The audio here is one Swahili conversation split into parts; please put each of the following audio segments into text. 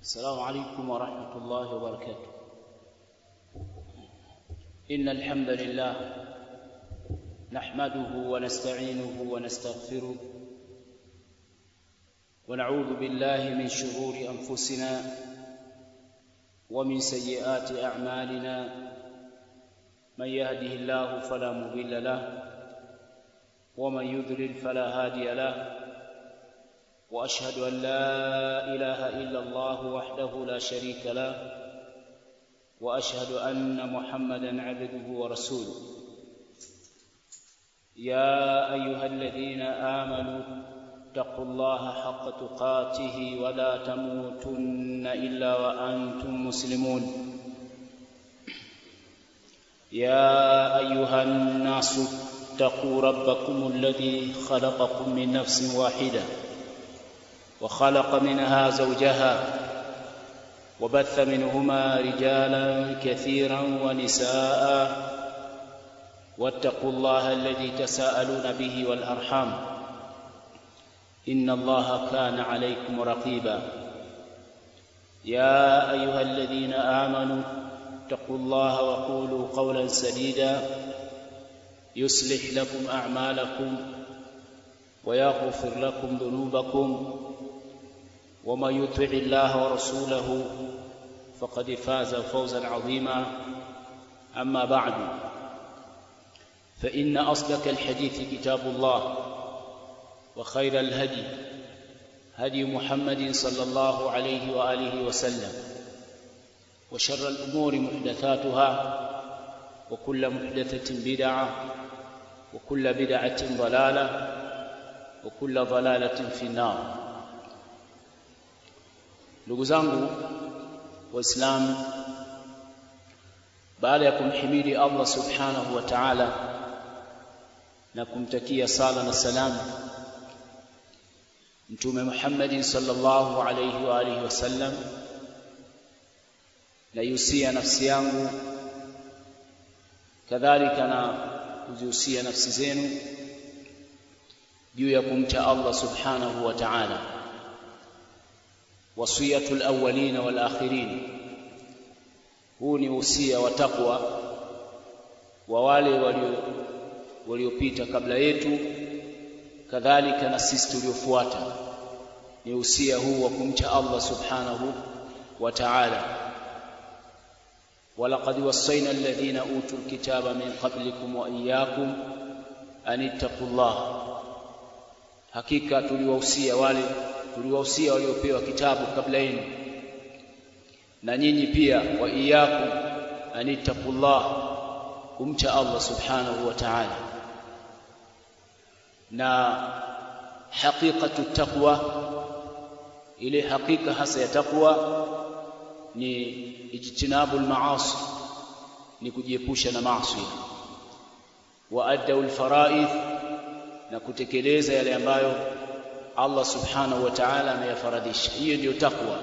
السلام عليكم ورحمة الله وبركاته. إن الحمد لله نحمده ونستعينه ونستغفره ونعوذ بالله من شرور أنفسنا ومن سيئات أعمالنا. من يهده الله فلا مضل له ومن يضلل فلا هادي له. وأشهد أن لا إله إلا الله وحده لا شريك له وأشهد أن محمدا عبده ورسوله. يا أيها الذين آمنوا اتقوا الله حق تقاته ولا تموتن إلا وأنتم مسلمون. يا أيها الناس اتقوا ربكم الذي خلقكم من نفس واحدة وخلق منها زوجها وبث منهما رجالا كثيرا ونساء واتقوا الله الذي تساءلون به والأرحام إن الله كان عليكم رقيبا. يا أيها الذين آمنوا اتقوا الله وقولوا قولا سديدا يصلح لكم أعمالكم ويغفر لكم ذنوبكم ومن يطع الله ورسوله فقد فاز فوزا عظيما. أما بعد، فإن أصدق الحديث كتاب الله وخير الهدي هدي محمد صلى الله عليه وآله وسلم وشر الأمور محدثاتها وكل محدثة بدعة وكل بدعة ضلالة وكل ضلالة في النار. Ndugu zangu Waislamu, baada ya kumhimidi Allah subhanahu wa ta'ala na kumtakia sala na salamu Mtume Muhammad sallallahu alayhi wa alihi wasallam, na yusia nafsi yangu kadhalika na kuzihusia nafsi zenu juu ya kumcha Allah subhanahu wa ta'ala. Wasiyatul awwalin wal akhirin, huu ni usia wa takwa wa wale waliopita kabla yetu, kadhalika na sisi tuliofuata. Ni usia huu wa kumcha Allah subhanahu wa ta'ala. walaqad wassayna alladhina utul kitaba min qablikum wa iyyakum an ittaqullah, hakika tuliwahusia waliopewa kitabu kabla yenu na nyinyi pia, wa iyyakum an ittaqullah, kumcha Allah subhanahu wa ta'ala. Na haqiqatu taqwa, ile hakika hasa ya taqwa ni ijtinabul maasi, ni kujiepusha na maasi, wa addaul faraid, na kutekeleza yale ambayo Allah subhanahu wa ta'ala ameyafaradhisha. Hiyo ndio takwa.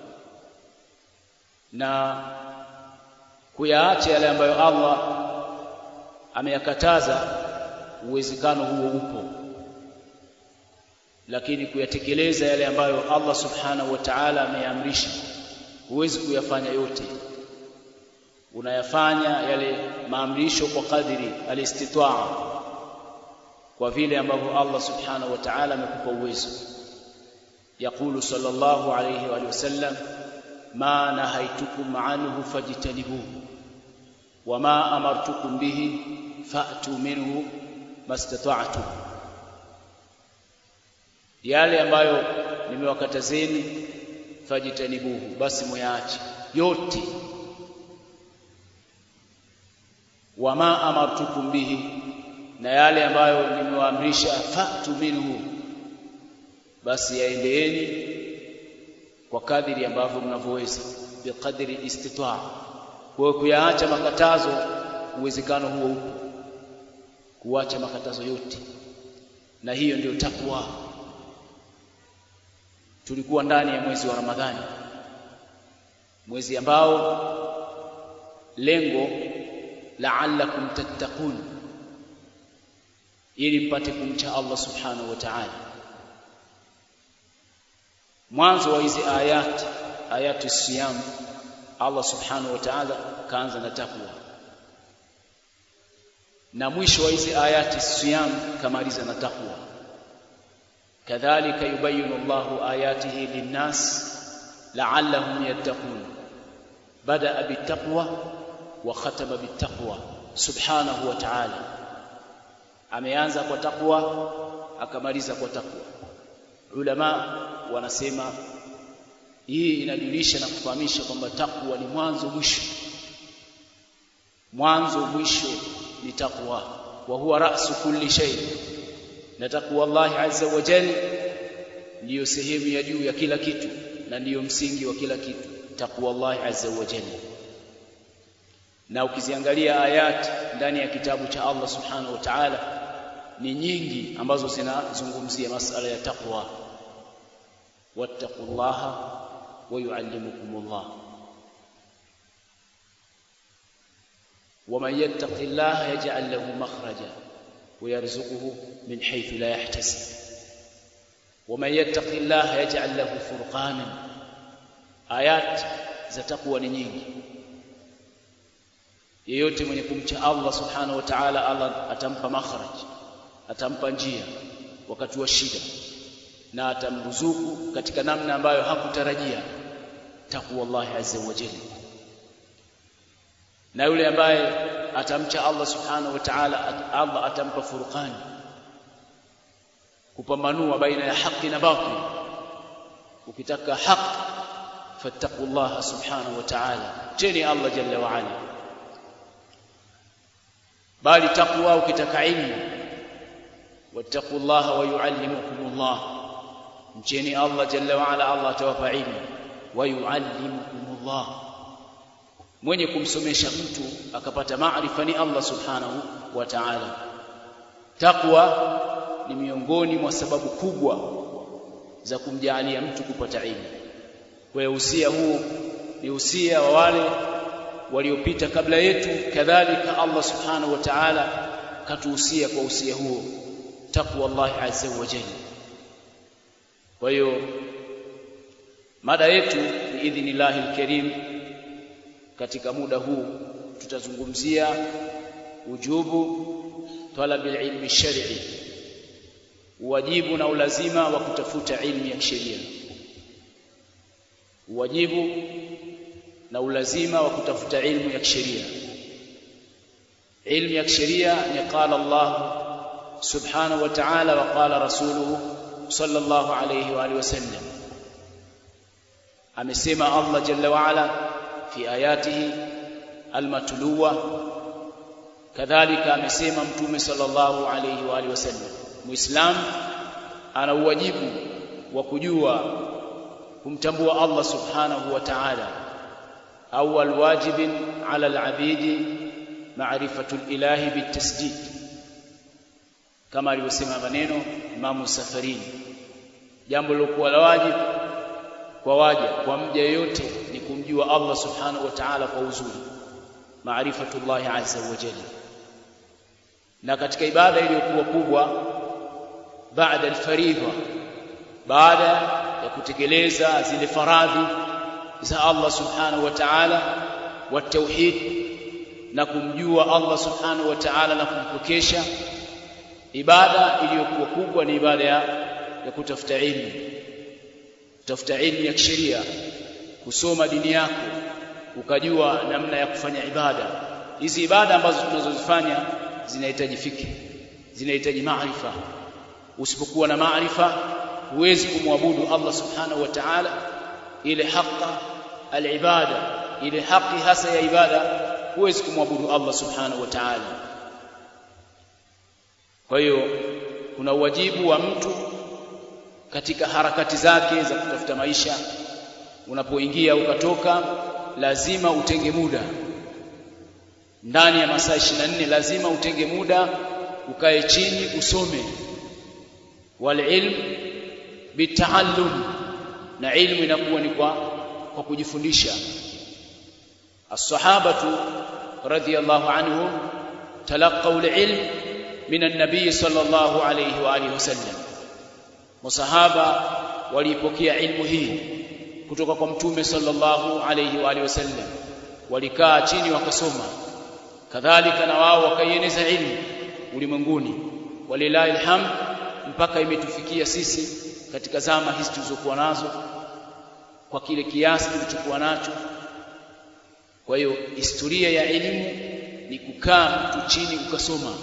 Na kuyaacha yale ambayo Allah ameyakataza, uwezekano huo upo, lakini kuyatekeleza yale ambayo Allah subhanahu wa ta'ala ameyaamrisha, huwezi kuyafanya yote. Unayafanya yale maamrisho kwa kadiri alistitaa, kwa vile ambavyo Allah subhanahu wa ta'ala amekupa uwezo. Yaqulu sallallahu alayhi wa sallam, ma nahaitukum anhu fajtanibuhu wa ma amartukum bihi fa'tu minhu mastata'tum, yale ambayo nimewakatazeni fajtanibuhu, basi muyaache yote. Wa ma amartukum bihi, na yale ambayo nimewaamrisha fa'tu minhu, basi yaendeeni kwa kadiri ambavyo mnavyoweza, biqadri istitaa. Kwa kuyaacha makatazo, uwezekano huo upo, kuacha makatazo yote, na hiyo ndio takwa. Tulikuwa ndani ya mwezi wa Ramadhani, mwezi ambao lengo la'allakum tattaqun, ili mpate kumcha Allah subhanahu wa ta'ala. Mwanzo wa hizi ayati ayati siyam Allah subhanahu wa ta'ala kaanza na takwa, na mwisho wa hizi ayati siyam kamaliza na takwa. Kadhalika yubayinu Allahu ayatihi linnas la'allahum yattaqun, bada'a bittaqwa wa khatama bittaqwa subhanahu wa ta'ala. Ameanza kwa takwa akamaliza kwa takwa. Ulama wanasema hii inajulisha na kufahamisha kwamba takwa ni mwanzo mwisho. Mwanzo mwisho ni takwa, wa huwa ra'su kulli shay. Na takwa Allah azza wa jalla ndiyo sehemu ya juu ya kila kitu na ndiyo msingi wa kila kitu, takwa Allah azza wa jalla. Na ukiziangalia ayat ndani ya kitabu cha Allah subhanahu wa ta'ala ni nyingi ambazo zinazungumzia masala ya takwa. Wattaqullaha wa yuallimukumullah, ومن يتق الله يجعل له مخرجا ويرزقه من حيث لا يحتسب ومن يتق الله يجعل له فرقانا. Ayat za takwa ni nyingi. Yeyote mwenye kumcha Allah subhanahu wa ta'ala, Allah atampa makhraj, atampa njia wakati wa shida, na atamruzuku katika namna ambayo hakutarajia. Takwa Allah azza wa jalla. Na yule ambaye atamcha Allah subhanahu wa ta'ala, Allah atampa furqan, kupambanua baina ya haki na batil. Ukitaka haki fattaqullaha subhanahu wa ta'ala, cheni Allah jalla wa ala. Bali takwa ukitaka ilmu, wattaqullaha wa yuallimukumullah, mcheni Allah jalla wa ala, Allah atawapa ilmu. Wa yuallimukumullah, mwenye kumsomesha mtu akapata maarifa ni Allah subhanahu wa ta'ala. Takwa ni miongoni mwa sababu kubwa za kumjalia mtu kupata ilmu. Kwa hiyo usia huu ni usia wa wale waliopita kabla yetu, kadhalika Allah subhanahu wa ta'ala katuhusia kwa usia huo, takwa Allah azza wa jalla. Kwa hiyo mada yetu biidhnillahil karim katika muda huu tutazungumzia ujubu talabil ilmi shar'i, wajibu na ulazima wa kutafuta ilmu ya sheria. Wajibu na ulazima wa kutafuta ilmu ya sheria. Ilmu ya sheria ni qala Allah subhanahu wa ta'ala wa qala rasuluhu sallallahu alayhi wa alihi wasallam. Amesema Allah jalla wa ala fi ayatihi almatluwa, kadhalika amesema mtume sallallahu alayhi wa alihi wasallam. Muislam ana wajibu wa kujua kumtambua Allah subhanahu wa ta'ala. Awwal wajibin ala al-abidi ma'rifatu al-ilahi bitasdid, kama alivyosema maneno Imam Safarini. Jambo lilokuwa la wajibu kwa waja, kwa mja yote, ni kumjua Allah subhanahu wa ta'ala kwa uzuri, maarifatullah azza wa jalla. Na katika ibada iliyokuwa kubwa baada al-faridha, baada ya kutekeleza zile faradhi za Allah subhanahu wa ta'ala, wa tauhid, na kumjua Allah subhanahu wa ta'ala na kumpokesha, ibada iliyokuwa kubwa ni ibada ya kutafuta ilmu. Kutafuta ilmu ya kisheria, kusoma dini yako, ukajua namna ya kufanya ibada. Hizi ibada ambazo tunazozifanya zinahitaji fikri, zinahitaji maarifa. Usipokuwa na maarifa huwezi kumwabudu Allah subhanahu wa ta'ala ile haki al-ibada, ile haki hasa ya ibada, huwezi kumwabudu Allah subhanahu wa ta'ala. Kwa hiyo kuna wajibu wa mtu katika harakati zake za kutafuta maisha. Unapoingia ukatoka, lazima utenge muda ndani ya masaa 24, lazima utenge muda ukae chini usome. Wal ilm bitaallum, na ilmu inakuwa ni kwa kujifundisha. As-sahabatu radhiyallahu anhum talaqaw al-ilm min an-nabiy sallallahu alayhi wa alihi wasallam. Masahaba walipokea ilmu hii kutoka kwa mtume sallallahu alayhi wa alihi wasallam, walikaa chini wakasoma, kadhalika na wao wakaieneza ilmu ulimwenguni, walilahi alhamd, mpaka imetufikia sisi katika zama hizi tulizokuwa nazo kwa kile kiasi tulichokuwa nacho. Kwa hiyo historia ya elimu ni kukaa mtu chini ukasoma.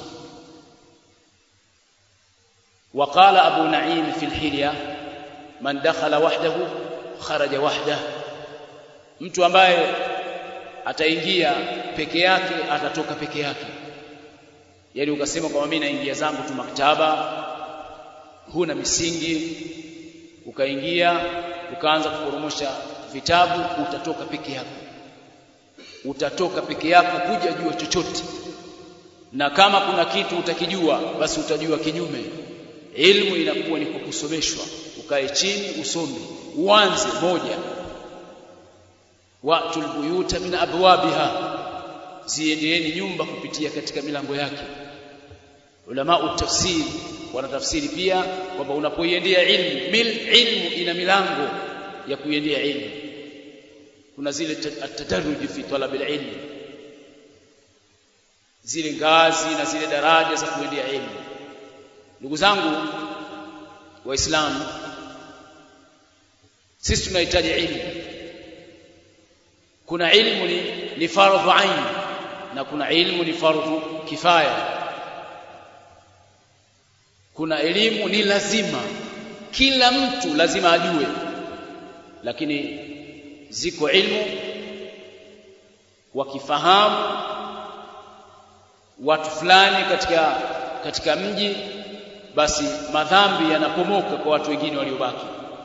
Waqala Abu Naim fi al-Hilya, man dakhala wahdahu kharaja wahdahu, mtu ambaye ataingia peke yake atatoka peke yake. Yani ukasema kwa mimi naingia zangu tu maktaba, huna misingi, ukaingia ukaanza kuporomosha vitabu, utatoka peke yako. Utatoka peke yako, hujajua chochote, na kama kuna kitu utakijua basi utajua kinyume. Ilmu inakuwa ni kusomeshwa, ukae chini usome, uanze moja. Wa'tul buyuta min abwabiha, ziendeeni nyumba kupitia katika milango yake. Ulama utafsiri wanatafsiri pia kwamba unapoiendea ilmu ina milango ya kuiendea ilmu. Kuna zile at-tadarruj fi talab al-ilm, zile ngazi na zile daraja za kuendea ilmu. Ndugu zangu Waislamu, sisi tunahitaji ilmu. Kuna ilmu ni fardhu ain na kuna ilmu ni fardhu kifaya. Kuna elimu ni lazima, kila mtu lazima ajue, lakini ziko ilmu wakifahamu watu fulani katika mji, basi madhambi yanapomoka kwa watu wengine waliobaki.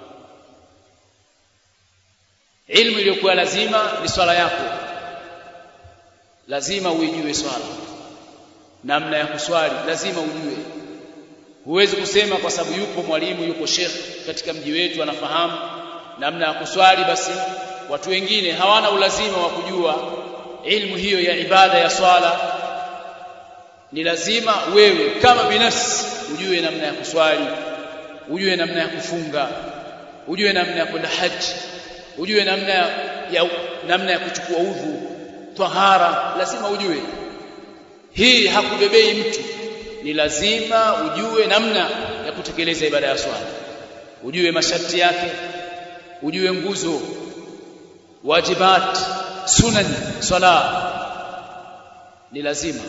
Ilmu iliyokuwa lazima ni swala yako. Lazima uijue swala, namna ya kuswali lazima ujue. Huwezi kusema kwa sababu yupo mwalimu, yupo sheikh katika mji wetu anafahamu namna ya kuswali, basi watu wengine hawana ulazima wa kujua ilmu hiyo ya ibada ya swala. Ni lazima wewe kama binafsi ujue namna ya kuswali, ujue namna ya kufunga, ujue namna ya kwenda haji, ujue namna ya kuchukua udhu, tahara, lazima ujue. Hii hakubebei mtu, ni lazima ujue namna ya kutekeleza ibada ya swala, ujue masharti yake, ujue nguzo, wajibat, sunan swala, ni lazima.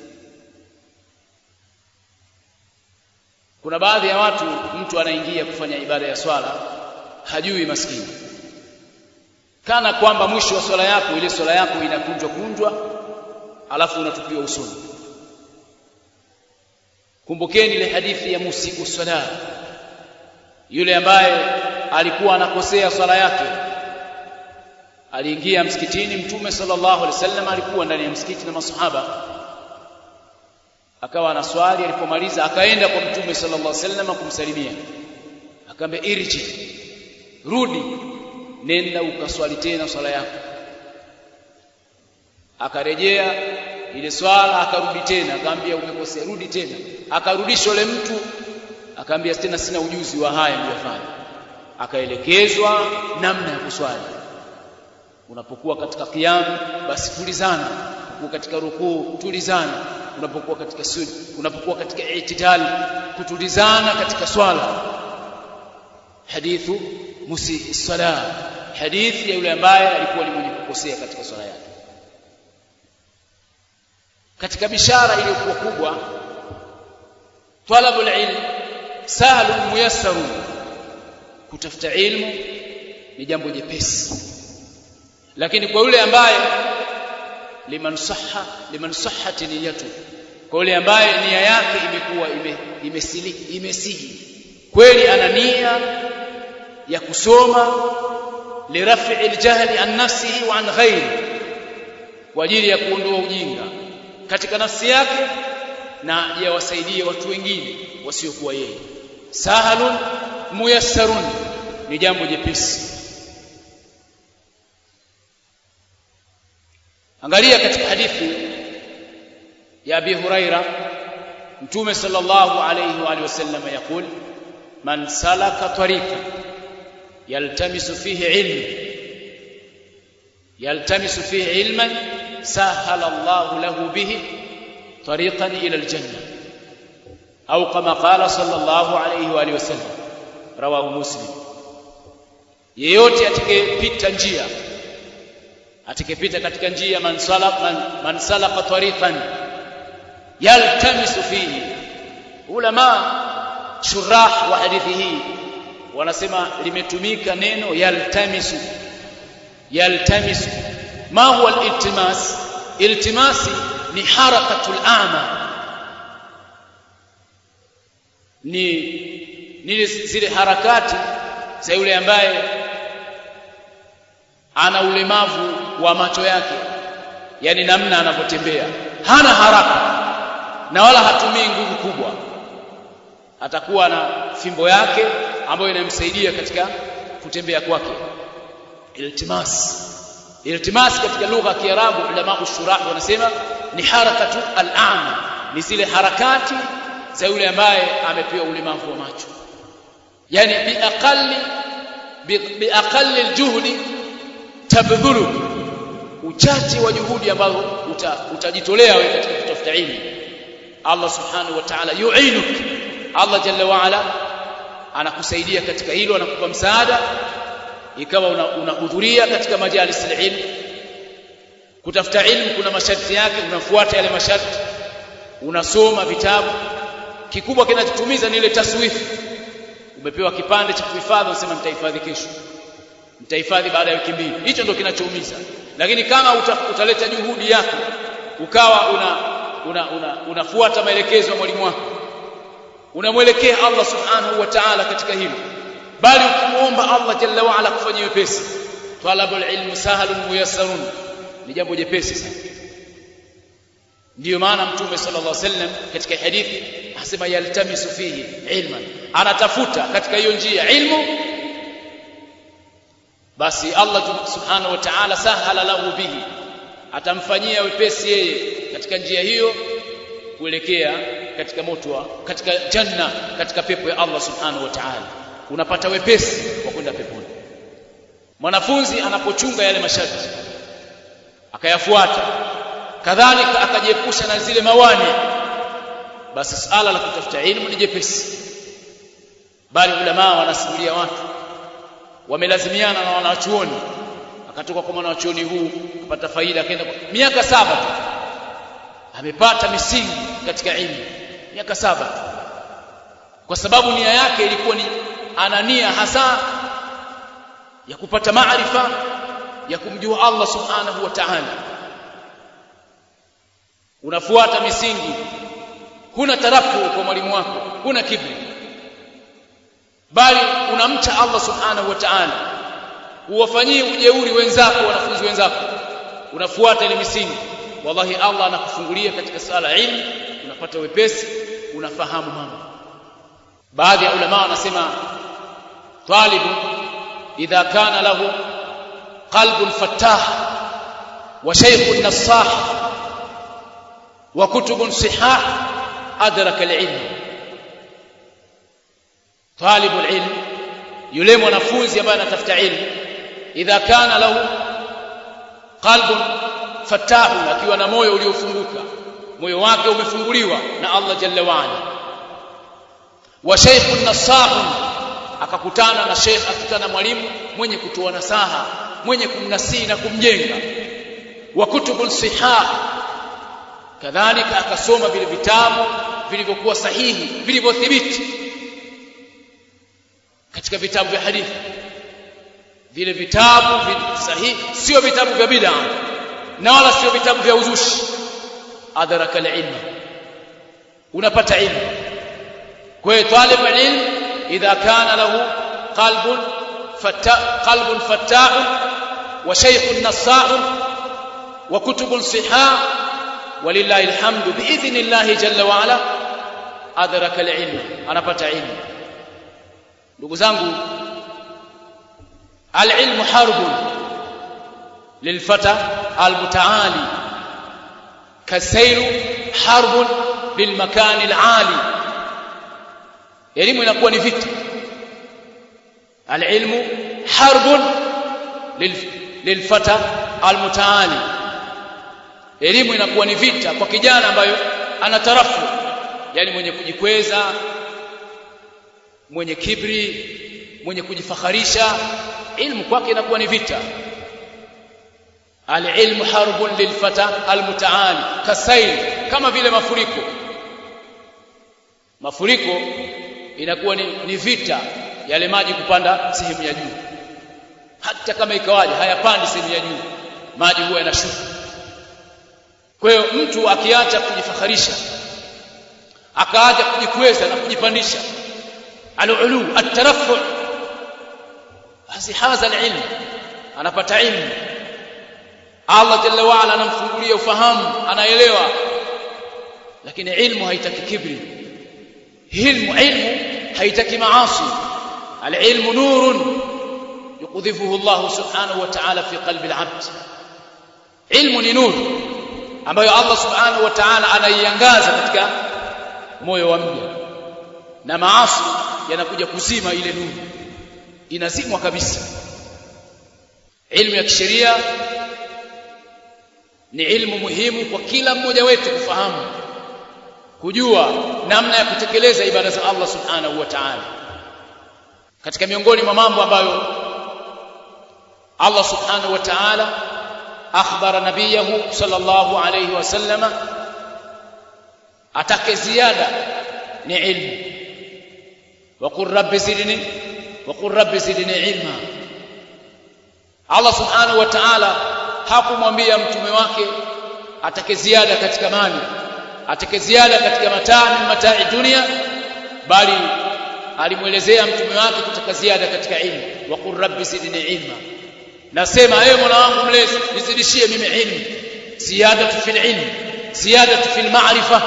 Kuna baadhi ya watu, mtu anaingia kufanya ibada ya swala hajui, maskini, kana kwamba mwisho wa swala yako, ile swala yako inakunjwa alafu unatupiwa usoni. Kumbukeni ile hadithi ya musiku swala, yule ambaye alikuwa anakosea swala yake. Aliingia msikitini, Mtume sallallahu alaihi wasallam alikuwa ndani ya msikiti na masahaba, akawa anaswali. Alipomaliza akaenda kwa Mtume sallallahu alaihi wasallam kumsalimia, akamwambia irji, rudi, nenda ukaswali tena swala yako. Akarejea ile swala, akarudi tena, akamwambia umekosea, rudi tena. Akarudisha yule mtu, akamwambia tena sina ujuzi wa haya niliyofanya. Akaelekezwa namna ya kuswali. Unapokuwa katika qiyam, basi tulizana. Unapokuwa katika rukuu, tulizana. Unapokuwa katika sujud, unapokuwa katika i'tidal, kutulizana katika swala. Hadithu musii sala, hadithi ya yule ambaye alikuwa ni mwenye kukosea katika swala yake. Katika bishara iliyokuwa kubwa, talabul ilm sahlun muyassarun, kutafuta ilmu ni jambo jepesi. Lakini kwa yule ambaye liman sahhat niyatu, kwa yule ambaye nia yake imekuwa imesihi kweli, ana nia ya kusoma, lirafi aljahli an nafsihi wa an ghairi, kwa ajili ya kuondoa ujinga katika nafsi yake na yawasaidie watu wengine wasiokuwa yeye. Sahalun muyassarun, ni jambo jepesi. Angalia katika hadithi ya Abi Huraira, Mtume sallallahu alayhi wa alihi wasallam yakul, man salaka tariqa yaltamisu fihi ilman sahala Allahu lahu bihi tariqan ila aljanna au kama qala sallallahu alayhi wa alihi wasallam, rawahu Muslim. Yeyote atakayepita katika njia man salaka tariqan yaltamisu fihi. Ulama shurah wa hadithi hii wanasema limetumika neno yaltamisu. Ma huwa al-iltimas? Iltimasi ni harakatul a'ma, ni zile harakati za yule ambaye ana ulemavu wa macho yake, yani namna anavyotembea, hana haraka na wala hatumii nguvu kubwa, atakuwa na fimbo yake ambayo inamsaidia katika kutembea kwake. Iltimas katika lugha ya Kiarabu, ulama ushurah wanasema ni harakatu al-a'ma, ni zile harakati za yule ambaye amepewa ulemavu wa macho, yani biaqalli aljuhdi tabdhulu, uchache wa juhudi ambazo utajitolea wewe katika kutafuta elimu. Allah subhanahu wa ta'ala yu'inuk, Allah jalla wa ala anakusaidia katika hilo, anakupa msaada. Ikawa unahudhuria katika majalis al-ilm. Kutafuta ilmu kuna masharti yake, unafuata yale masharti, unasoma vitabu. Kikubwa kinachotumiza ni ile taswifu. Umepewa kipande cha kuhifadhi, unasema nitahifadhi kesho, nitahifadhi baada ya wiki mbili. Hicho ndio kinachoumiza. Lakini kama utaleta juhudi yako, ukawa unafuata maelekezo ya mwalimu wako, unamwelekea Allah subhanahu wa ta'ala katika hilo, bali ukimwomba Allah jalla wa ala kufanyia wepesi. Talabul ilmi sahalun muyassarun, ni jambo jepesi sana. Ndiyo maana Mtume sallallahu alaihi wasallam katika hadithi anasema yaltamisu fihi ilman, anatafuta katika hiyo njia ilmu, basi Allah subhanahu wa ta'ala sahala lahu bihi, atamfanyia wepesi yeye katika njia hiyo kuelekea katika moto, katika janna, katika pepo ya Allah subhanahu wa ta'ala. Unapata wepesi wa kwenda peponi. Mwanafunzi anapochunga yale masharti akayafuata, kadhalika akajiepusha na zile mawani, basi suala la kutafuta elimu ni jepesi. Bali ulama wanasimulia watu wamelazimiana na wanachuoni, akatoka kwa mwanachuoni huu kupata faida, akaenda miaka 7 amepata misingi katika elimu, miaka 7, kwa sababu nia yake ilikuwa ni anania hasa ya kupata maarifa ya kumjua Allah subhanahu wa ta'ala. Unafuata misingi, huna tarafu kwa mwalimu wako, huna kibri, bali unamcha Allah subhanahu wa ta'ala, uwafanyie ujeuri wenzako, wanafunzi wenzako, unafuata ile misingi. Wallahi Allah anakufungulia katika sala ilmu, unapata wepesi, unafahamu mambo. Baadhi ya ulama wanasema talibu idha kana lahu qalbun fattah wa shaykhun nassah wa kutubun sihah adraka al-ilm. Talibu al-ilm, yule mwanafunzi ambaye anatafuta ilmu, idha kana lahu qalbun fattah, akiwa na moyo uliofunguka, moyo wake umefunguliwa na Allah jalla wa ala, wa shaykhun nassah, akakutana na sheikh, akakutana mwalimu mwenye kutoa nasaha, mwenye kumnasihi na kumjenga, wa kutubul sihah, kadhalika akasoma vile vitabu vilivyokuwa sahihi, vilivyothibiti katika vitabu vya hadithi, vile vitabu sahihi, sio vitabu vya bid'a na wala sio vitabu vya uzushi. Adraka al-ilm, unapata ilmu. Kwa hiyo talib al-ilm idha kana lahu qalbun fattah wa shaykhun nassah wa kutubun sihah, walillahi alhamdu biidhnillah jalla wa ala, adraka al-ilm, anapata ilmu. Ndugu zangu, al-ilmu harbun lilfata al-mutaali kasairu harbun lilmakani al-ali. Elimu inakuwa ni vita. Al-ilmu harbun lilfata almutaali. Elimu inakuwa ni vita kwa kijana ambayo anatarafu, yani mwenye kujikweza, mwenye kibri, mwenye kujifakharisha. Ilmu kwake inakuwa ni vita. Al-ilmu harbun lilfata almutaali kasail, kama vile mafuriko inakuwa ni vita, yale maji kupanda sehemu ya juu. Hata kama ikawaje hayapandi sehemu ya juu, maji huwa yanashuka. Kwa hiyo mtu akiacha kujifakharisha, akaacha kujikweza na kujipandisha, al-ulu at-tarafu, basi hadha al-ilm, anapata ilmu. Allah jalla wa ala anamfungulia ufahamu, anaelewa. Lakini ilmu haitaki kibri, ilmu haitaki maasi. Al-ilmu nurun yuqdhifuhu Allah subhanahu wa ta'ala fi qalbi al-'abd. Ilmu ni nur ambayo Allah subhanahu wa ta'ala anaiangaza katika moyo wa mja, na maasi yanakuja kuzima ile nuru, inazimwa kabisa. Ilmu ya kisheria ni ilmu muhimu kwa kila mmoja wetu kufahamu, kujua namna ya kutekeleza ibada za Allah subhanahu wa ta'ala. Katika miongoni mwa mambo ambayo Allah subhanahu wa ta'ala akhbara nabiyahu sallallahu alayhi wasallama atake ziada ni ilmu. Wa qur rabbi zidni ilma. Allah subhanahu wa ta'ala hakumwambia mtume wake atake ziada katika mali, atake ziada katika mataa dunia, bali alimuelezea mtume wake kutaka ziada katika ilmu. Wa qur rabbi zidni ilma, nasema ewe Mola wangu mlezi nizidishie mimi ilmu. Ziyadatu fil ilm, ziyadatu fil ma'rifa.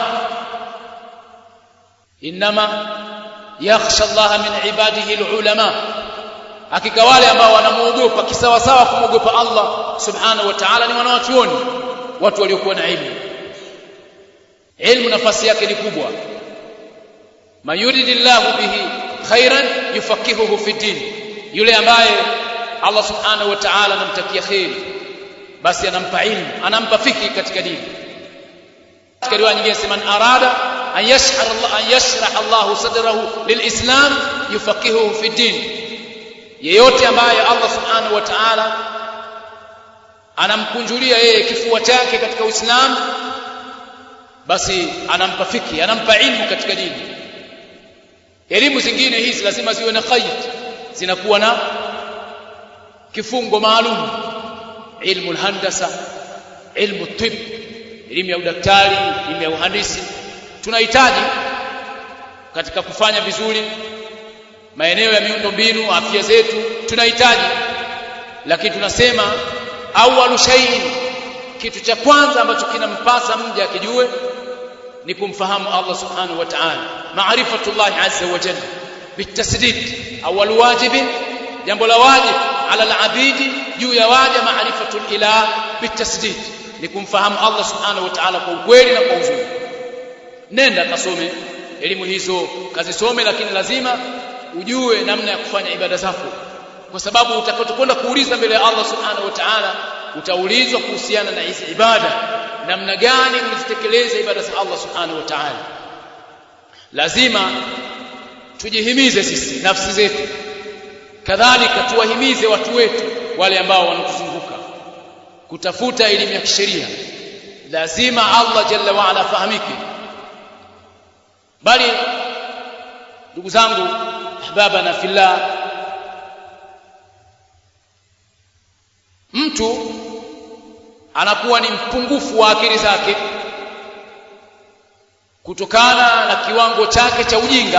Inma yakhsha Allah min ibadihi al-ulama, hakika wale ambao wanamuogopa kisawasawa kumwogopa Allah subhanahu wa ta'ala ni wanawachuoni, watu waliokuwa na ilmu. Ilmu nafasi yake ni kubwa. Mayuridillahu bihi khairan yufaqihuhu fi din, yule ambaye Allah subhanahu wa ta'ala anamtakia khair, basi anampa ilmu, anampa fikhi katika dini. Katika riwaya nyingine sema arada an yashrah Allah sadrahu lilislam yufaqihuhu fi din. Yeyote ambaye Allah subhanahu wa ta'ala anamkunjulia yeye kifua chake katika Uislamu, basi anampa fikhi, anampa ilmu katika dini. Elimu zingine hizi lazima ziwe na qaid, zinakuwa na kifungo maalum. Ilmu alhandasa, ilmu tib, elimu ya udaktari, elimu ya uhandisi tunahitaji katika kufanya vizuri maeneo ya miundombinu, afya zetu tunahitaji. Lakini tunasema awwalu shay'in, kitu cha kwanza ambacho kinampasa mja akijue ni kumfahamu Allah subhanahu wa ta'ala, ma'rifatullah azza wa jalla bitasdid. Awwalu wajibin, jambo la wajib ala al-abidi, juu ya waja, ma'rifatul ilah bitasdid, ni kumfahamu Allah subhanahu wa ta'ala kwa ukweli na kwa uzuri. Nenda kasome elimu hizo, kazisome, lakini lazima ujue namna ya kufanya ibada zako, kwa sababu utakapokwenda kuuliza mbele ya Allah subhanahu wa ta'ala utaulizwa kuhusiana na hizi ibada, namna gani ulizitekeleza ibada za Allah subhanahu wa ta'ala. Lazima tujihimize sisi nafsi zetu, kadhalika tuwahimize watu wetu wale ambao wanatuzunguka kutafuta elimu ya kisheria. Lazima Allah jalla wa ala fahamike. Bali ndugu zangu, ahbabana fillah, mtu anakuwa ni mpungufu wa akili zake kutokana na kiwango chake cha ujinga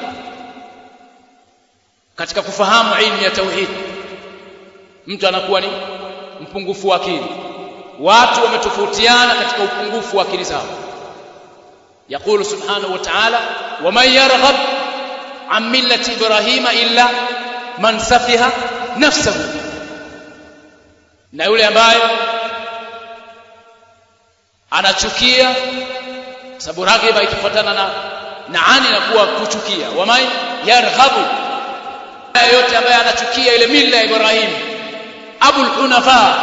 katika kufahamu ilmu ya tauhid. Mtu anakuwa ni mpungufu wa akili. Watu wametofautiana katika upungufu wa akili zao. Yaqulu subhanahu wa ta'ala, wa man yarghab an millati ibrahima illa man safiha nafsahu, na yule ambaye anachukia, sababu raghaba ikifuatana na ani na kuwa kuchukia. Wa man yarghabu yote ambaye anachukia ile mila ya Ibrahim Abul Hunafa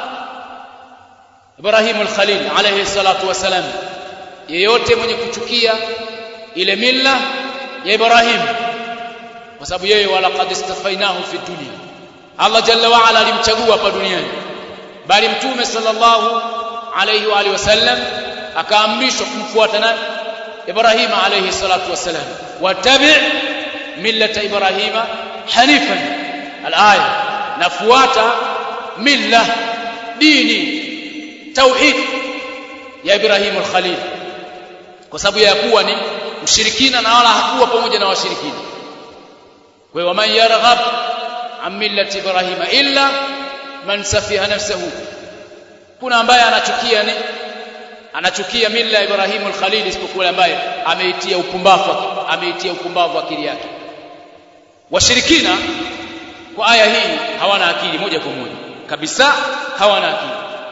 Ibrahim al-Khalil alayhi salatu wasalam, yeyote mwenye kuchukia ile mila ya Ibrahim, kwa sababu yeye wala qad istafainahu fi dunya, Allah jalla wa ala alimchagua hapa duniani, bali mtume sallallahu alayhi wa alihi wasallam akaamrishwa kumfuata nani? Ibrahim alayhi salatu wasalam, watabi' millata Ibrahima hanifan. Al-aya, nafuata milla dini tauhid ya Ibrahim al-Khalil, kwa sababu ya kuwa ni mshirikina na wala hakuwa pamoja na washirikina. Kwa hiyo man yarghab an millati Ibrahima illa man safiha nafsuhu, kuna ambaye anachukia milla ya Ibrahim al-Khalil isipokuwa ambaye ameitia upumbavu akili yake. Washirikina kwa aya hii hawana akili moja kwa moja kabisa, hawana akili,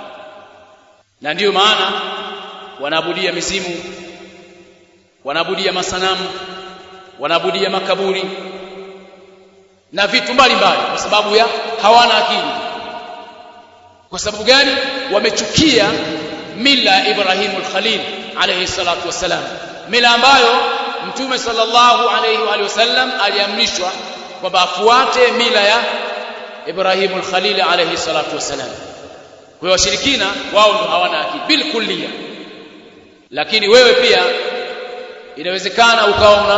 na ndiyo maana wanaabudia mizimu, wanaabudia masanamu, wanaabudia makaburi na vitu mbalimbali, kwa sababu ya hawana akili. Kwa sababu gani? Wamechukia mila ya Ibrahim al-Khalil alayhi salatu wasalam, mila ambayo mtume sallallahu alayhi wa alihi wasallam aliamrishwa kwamba afuate mila ya Ibrahim al-Khalil alayhi salatu wasalam. Kwa hiyo washirikina wao ndio hawana akili bil kulliya. Lakini wewe pia inawezekana ukawa una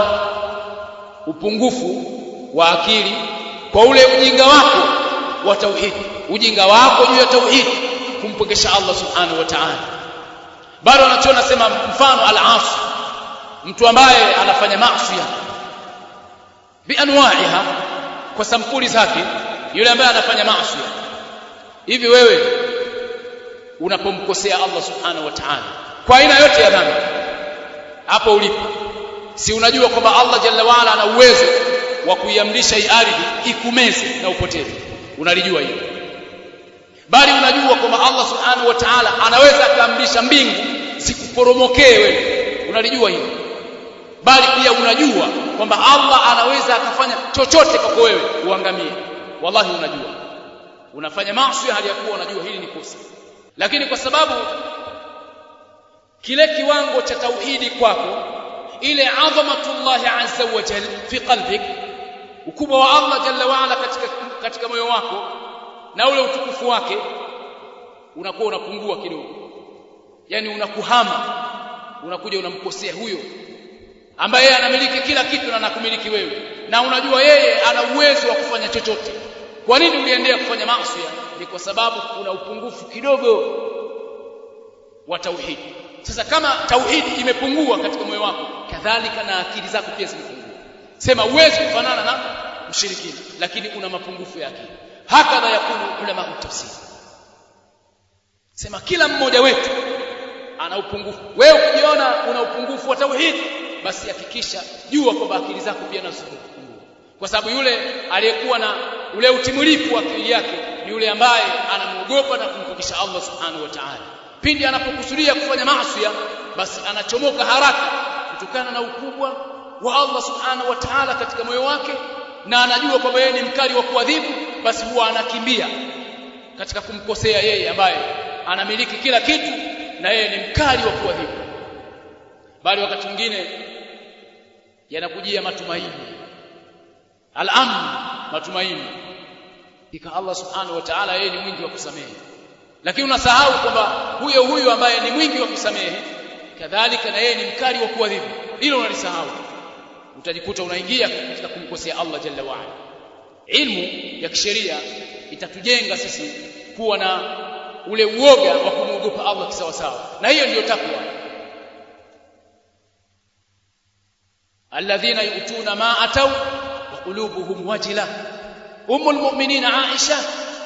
upungufu wa akili kwa ule ujinga wako wa tauhid, ujinga wako juu ya tauhid, kumpokesha Allah subhanahu wa ta'ala. Bado anachoona sema mfano al-asi, mtu ambaye anafanya maasi bi anwa'iha, kwa sampuli zake, yule ambaye anafanya maasi. Hivi wewe unapomkosea Allah subhanahu wa ta'ala kwa aina yote ya dhambi, hapo ulipo, si unajua kwamba Allah jalla wa ala ana uwezo wa kuiamrisha hii ardhi ikumeze na upotevu? Unalijua hilo? Bali unajua kwamba Allah subhanahu wa ta'ala anaweza akaamrisha mbingu zikuporomokee wewe? Unalijua hilo? Bali pia unajua kwamba Allah anaweza akafanya chochote kwako wewe uangamie? Wallahi unajua. Unafanya maasi hali ya kuwa unajua hili ni kosa, lakini kwa sababu kile kiwango cha tauhidi kwako, ile adhamatullah azza wa jalla fi qalbik, ukubwa wa Allah jalla wa ala katika moyo wako na ule utukufu wake, unakuwa unapungua kidogo. Yani unakuhama, unakuja unamkosea huyo ambaye anamiliki kila kitu na anakumiliki wewe, na unajua yeye ana uwezo wa kufanya chochote. Kwa nini uliendelea kufanya maasi? Ni kwa sababu kuna upungufu kidogo wa tauhidi. Sasa kama tauhidi imepungua katika moyo wako, kadhalika na akili zako pia zimepungua. Sema uwezo kufanana na mshirikina, lakini una mapungufu ya akili. Hakadha yakulu ulama tafsir. Sema kila mmoja wetu ana upungufu. Wewe ukiona una upungufu wa tauhidi, basi hakikisha jua kwamba akili zako pia nazo zimepungua, kwa sababu yule aliyekuwa na ule utimulifu wa akili yake ni yule ambaye anamuogopa na kumpokesha Allah subhanahu wa ta'ala. Pindi anapokusudia kufanya maasi, basi anachomoka haraka kutokana na ukubwa wa Allah subhanahu wa ta'ala katika moyo wake, na anajua kwamba yeye ni mkali wa kuadhibu, basi huwa anakimbia katika kumkosea yeye ambaye anamiliki kila kitu na yeye ni mkali wa kuadhibu. Bali wakati mwingine yanakujia matumaini, al-amn, matumaini ika Allah subhanahu wa ta'ala yeye ni mwingi wa kusamehe, lakini unasahau kwamba huyo ambaye ni mwingi wa kusamehe kadhalika na yeye ni mkali wa kuadhibu. Hilo unalisahau, utajikuta unaingia katika kumkosea Allah jalla wa ala. Ilmu ya kisheria itatujenga sisi kuwa na ule uoga wa kumwogopa Allah kisawa sawa, na hiyo ndio takwa. Alladhina yu'tuna ma ataw wa qulubuhum wajila. Ummul mu'minin Aisha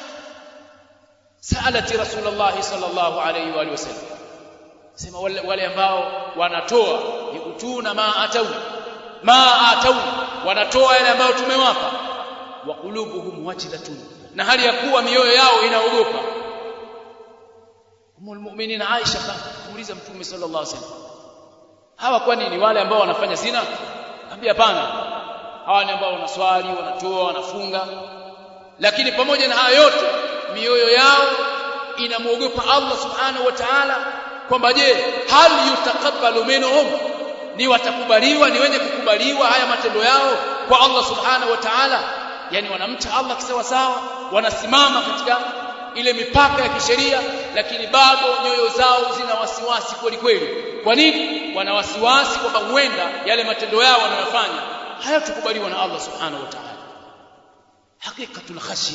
sa'alat Rasulullah sallallahu alayhi wa sallam, sema wale ambao wanatoa, yu'tuna ma ataw, wanatoa yale ambayo tumewapa, wa qulubuhum wajilatun, na hali ya kuwa mioyo yao inaogopa. Ummul mu'minin Aisha muuliza Mtume sallallahu alayhi wasallam, hawa kwa nini wale ambao wanafanya zina? Ambia hapana, hawa ni ambao wanaswali, wanatoa, wanafunga, lakini pamoja na hayo yote mioyo yao inamuogopa Allah subhanahu wa ta'ala, kwamba je, hal yutakabbalu minhum, ni watakubaliwa, ni wenye kukubaliwa haya matendo yao kwa Allah subhanahu wa ta'ala? Yani wanamcha Allah kisawa sawa, wanasimama katika ile mipaka ya kisheria, lakini bado nyoyo zao zina wasiwasi kweli kweli. Kwa nini? Wana wasiwasi kwamba huenda yale matendo yao wanayofanya hayatukubaliwa na Allah subhanahu wa ta'ala. Hakikatul khashya,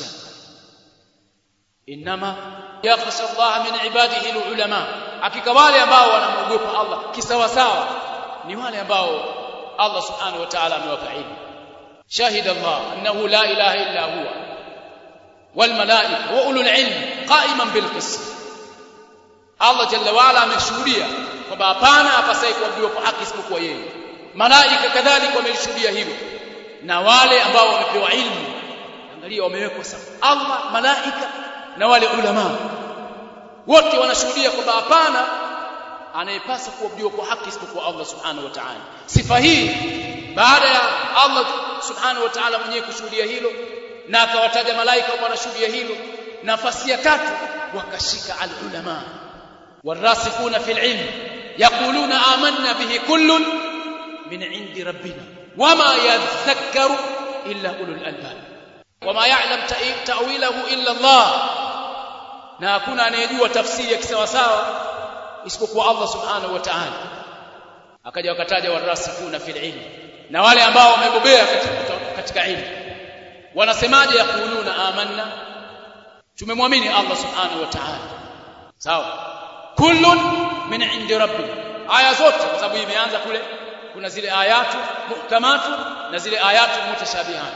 inma yakhsha Allah min ibadihi alulama, hakika wale ambao wanamuogopa Allah kisawa sawa ni wale ambao Allah subhanahu wa ta'ala amewapa ilmu. Shahida Allah annahu la ilaha illa huwa wal malaika wa ulul ilm qa'iman bil qist. Allah jalla wa ala ameshuhudia kwamba hapana apasaye kuabudiwa kwa haki isipokuwa yeye. Malaika kadhalika wameshuhudia hilo, na wale ambao wamepewa ilmu, angalia, wamewekwa sawa, Allah, malaika na wale ulama wote wanashuhudia kwamba hapana anayepasa kuabudiwa kwa haki isipokuwa Allah subhanahu wa ta'ala. Sifa hii baada ya Allah subhanahu wa ta'ala mwenyewe kushuhudia hilo na akawataja malaika wanashuhudia hilo, nafasi ya tatu wakashika al-ulama warasikhuna fil ilm yaquluna amanna bihi kullun min indi rabbina wama yadhakkaru illa ulul albab wama ya'lam ta'wilahu illa Allah, na hakuna anayejua tafsiri ya kisawa sawa isipokuwa Allah subhanahu wa ta'ala. Akaja wakataja warasikhuna fil ilm, na wale ambao wamebobea katika ilmu wanasemaje? Yaquluna amanna, tumemwamini Allah subhanahu wa ta'ala, sawa, kullun min indi rabbina. Aya zote, kwa sababu imeanza kule, kuna zile ayatu muhkamatu na zile ayatu mutashabihat.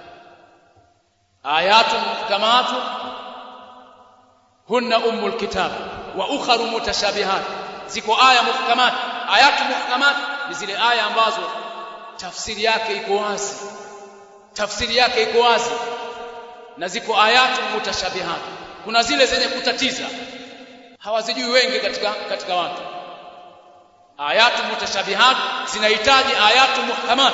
Ayatu muhkamatu hunna ummul kitab wa ukharu mutashabihat. Ziko aya muhkamat. Ayatu muhkamat ni zile aya ambazo tafsiri yake iko wazi, tafsiri yake iko wazi, na ziko ayatu mutashabihat. Kuna zile zenye kutatiza, hawazijui wengi katika watu. Ayatu mutashabihat zinahitaji ayatu muhkamat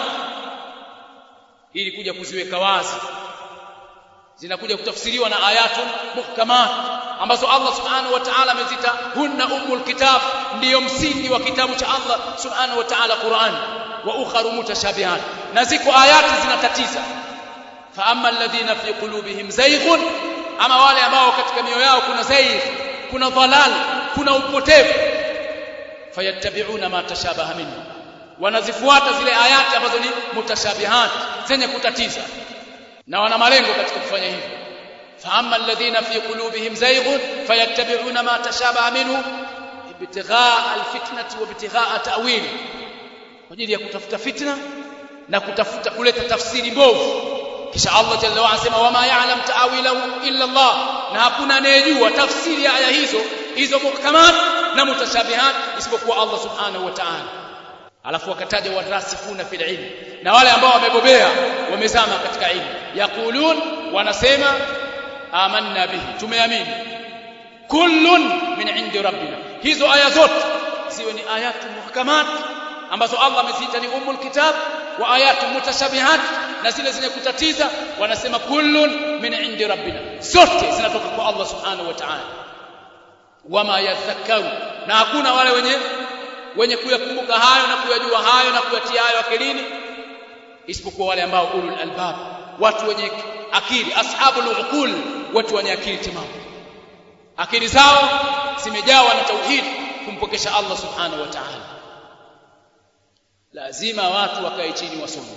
ili kuja kuziweka wazi, zinakuja kutafsiriwa na ayatu muhkamat ambazo Allah subhanahu wa ta'ala amezita hunna ummul kitab, ndiyo msingi wa kitabu cha Allah subhanahu wa ta'ala Qur'an. Wa ukharu mutashabihat, na ziko ayati zinatatiza. Fa amma alladhina fi qulubihim zayghun, ama wale ambao katika mioyo yao kuna zaygh, kuna dhalal, kuna upotevu, fayattabi'una ma tashabaha minhu, wanazifuata zile ayati ambazo ni mutashabihat, zenye kutatiza, na wana malengo katika kufanya hivyo. Fa amma alladhina fi qulubihim zayghun fayattabi'una ma tashabaha minhu ibtighaa alfitnati wa ibtighaa ta'wili, kwa ajili ya kutafuta fitna na kutafuta kuleta tafsiri mbovu. Kisha Allah jalla wa ala asema wama ya'lam ta'wilahu illa Allah, na hakuna anayejua tafsiri ya aya hizo muhkamat na mutashabihat isipokuwa Allah subhanahu wa ta'ala. Alafu wakataja warasikhuna fil ilm, na wale ambao wamebobea, wamezama katika ilmu. Yaqulun, wanasema amanna bihi, tumeamini, kullun min indi rabbina. Hizo aya zote ziwe ni ayatu muhkamat ambazo Allah ameziita ni ummul kitab, wa ayatu mutashabihat, na zile zenye kutatiza wanasema kullun min indi rabbina, zote zinatoka kwa Allah subhanahu wa ta'ala. Wama yadhakkaru, na hakuna wale wenye kuyakumbuka hayo na kuyajua hayo na kuyatia hayo akilini isipokuwa wale ambao ulul albab, watu wenye akili, ashabul uqul, watu wenye akili timamu. Akili zao zimejawa na tauhid, kumpokesha Allah subhanahu wa ta'ala. Lazima watu wakae chini wasome.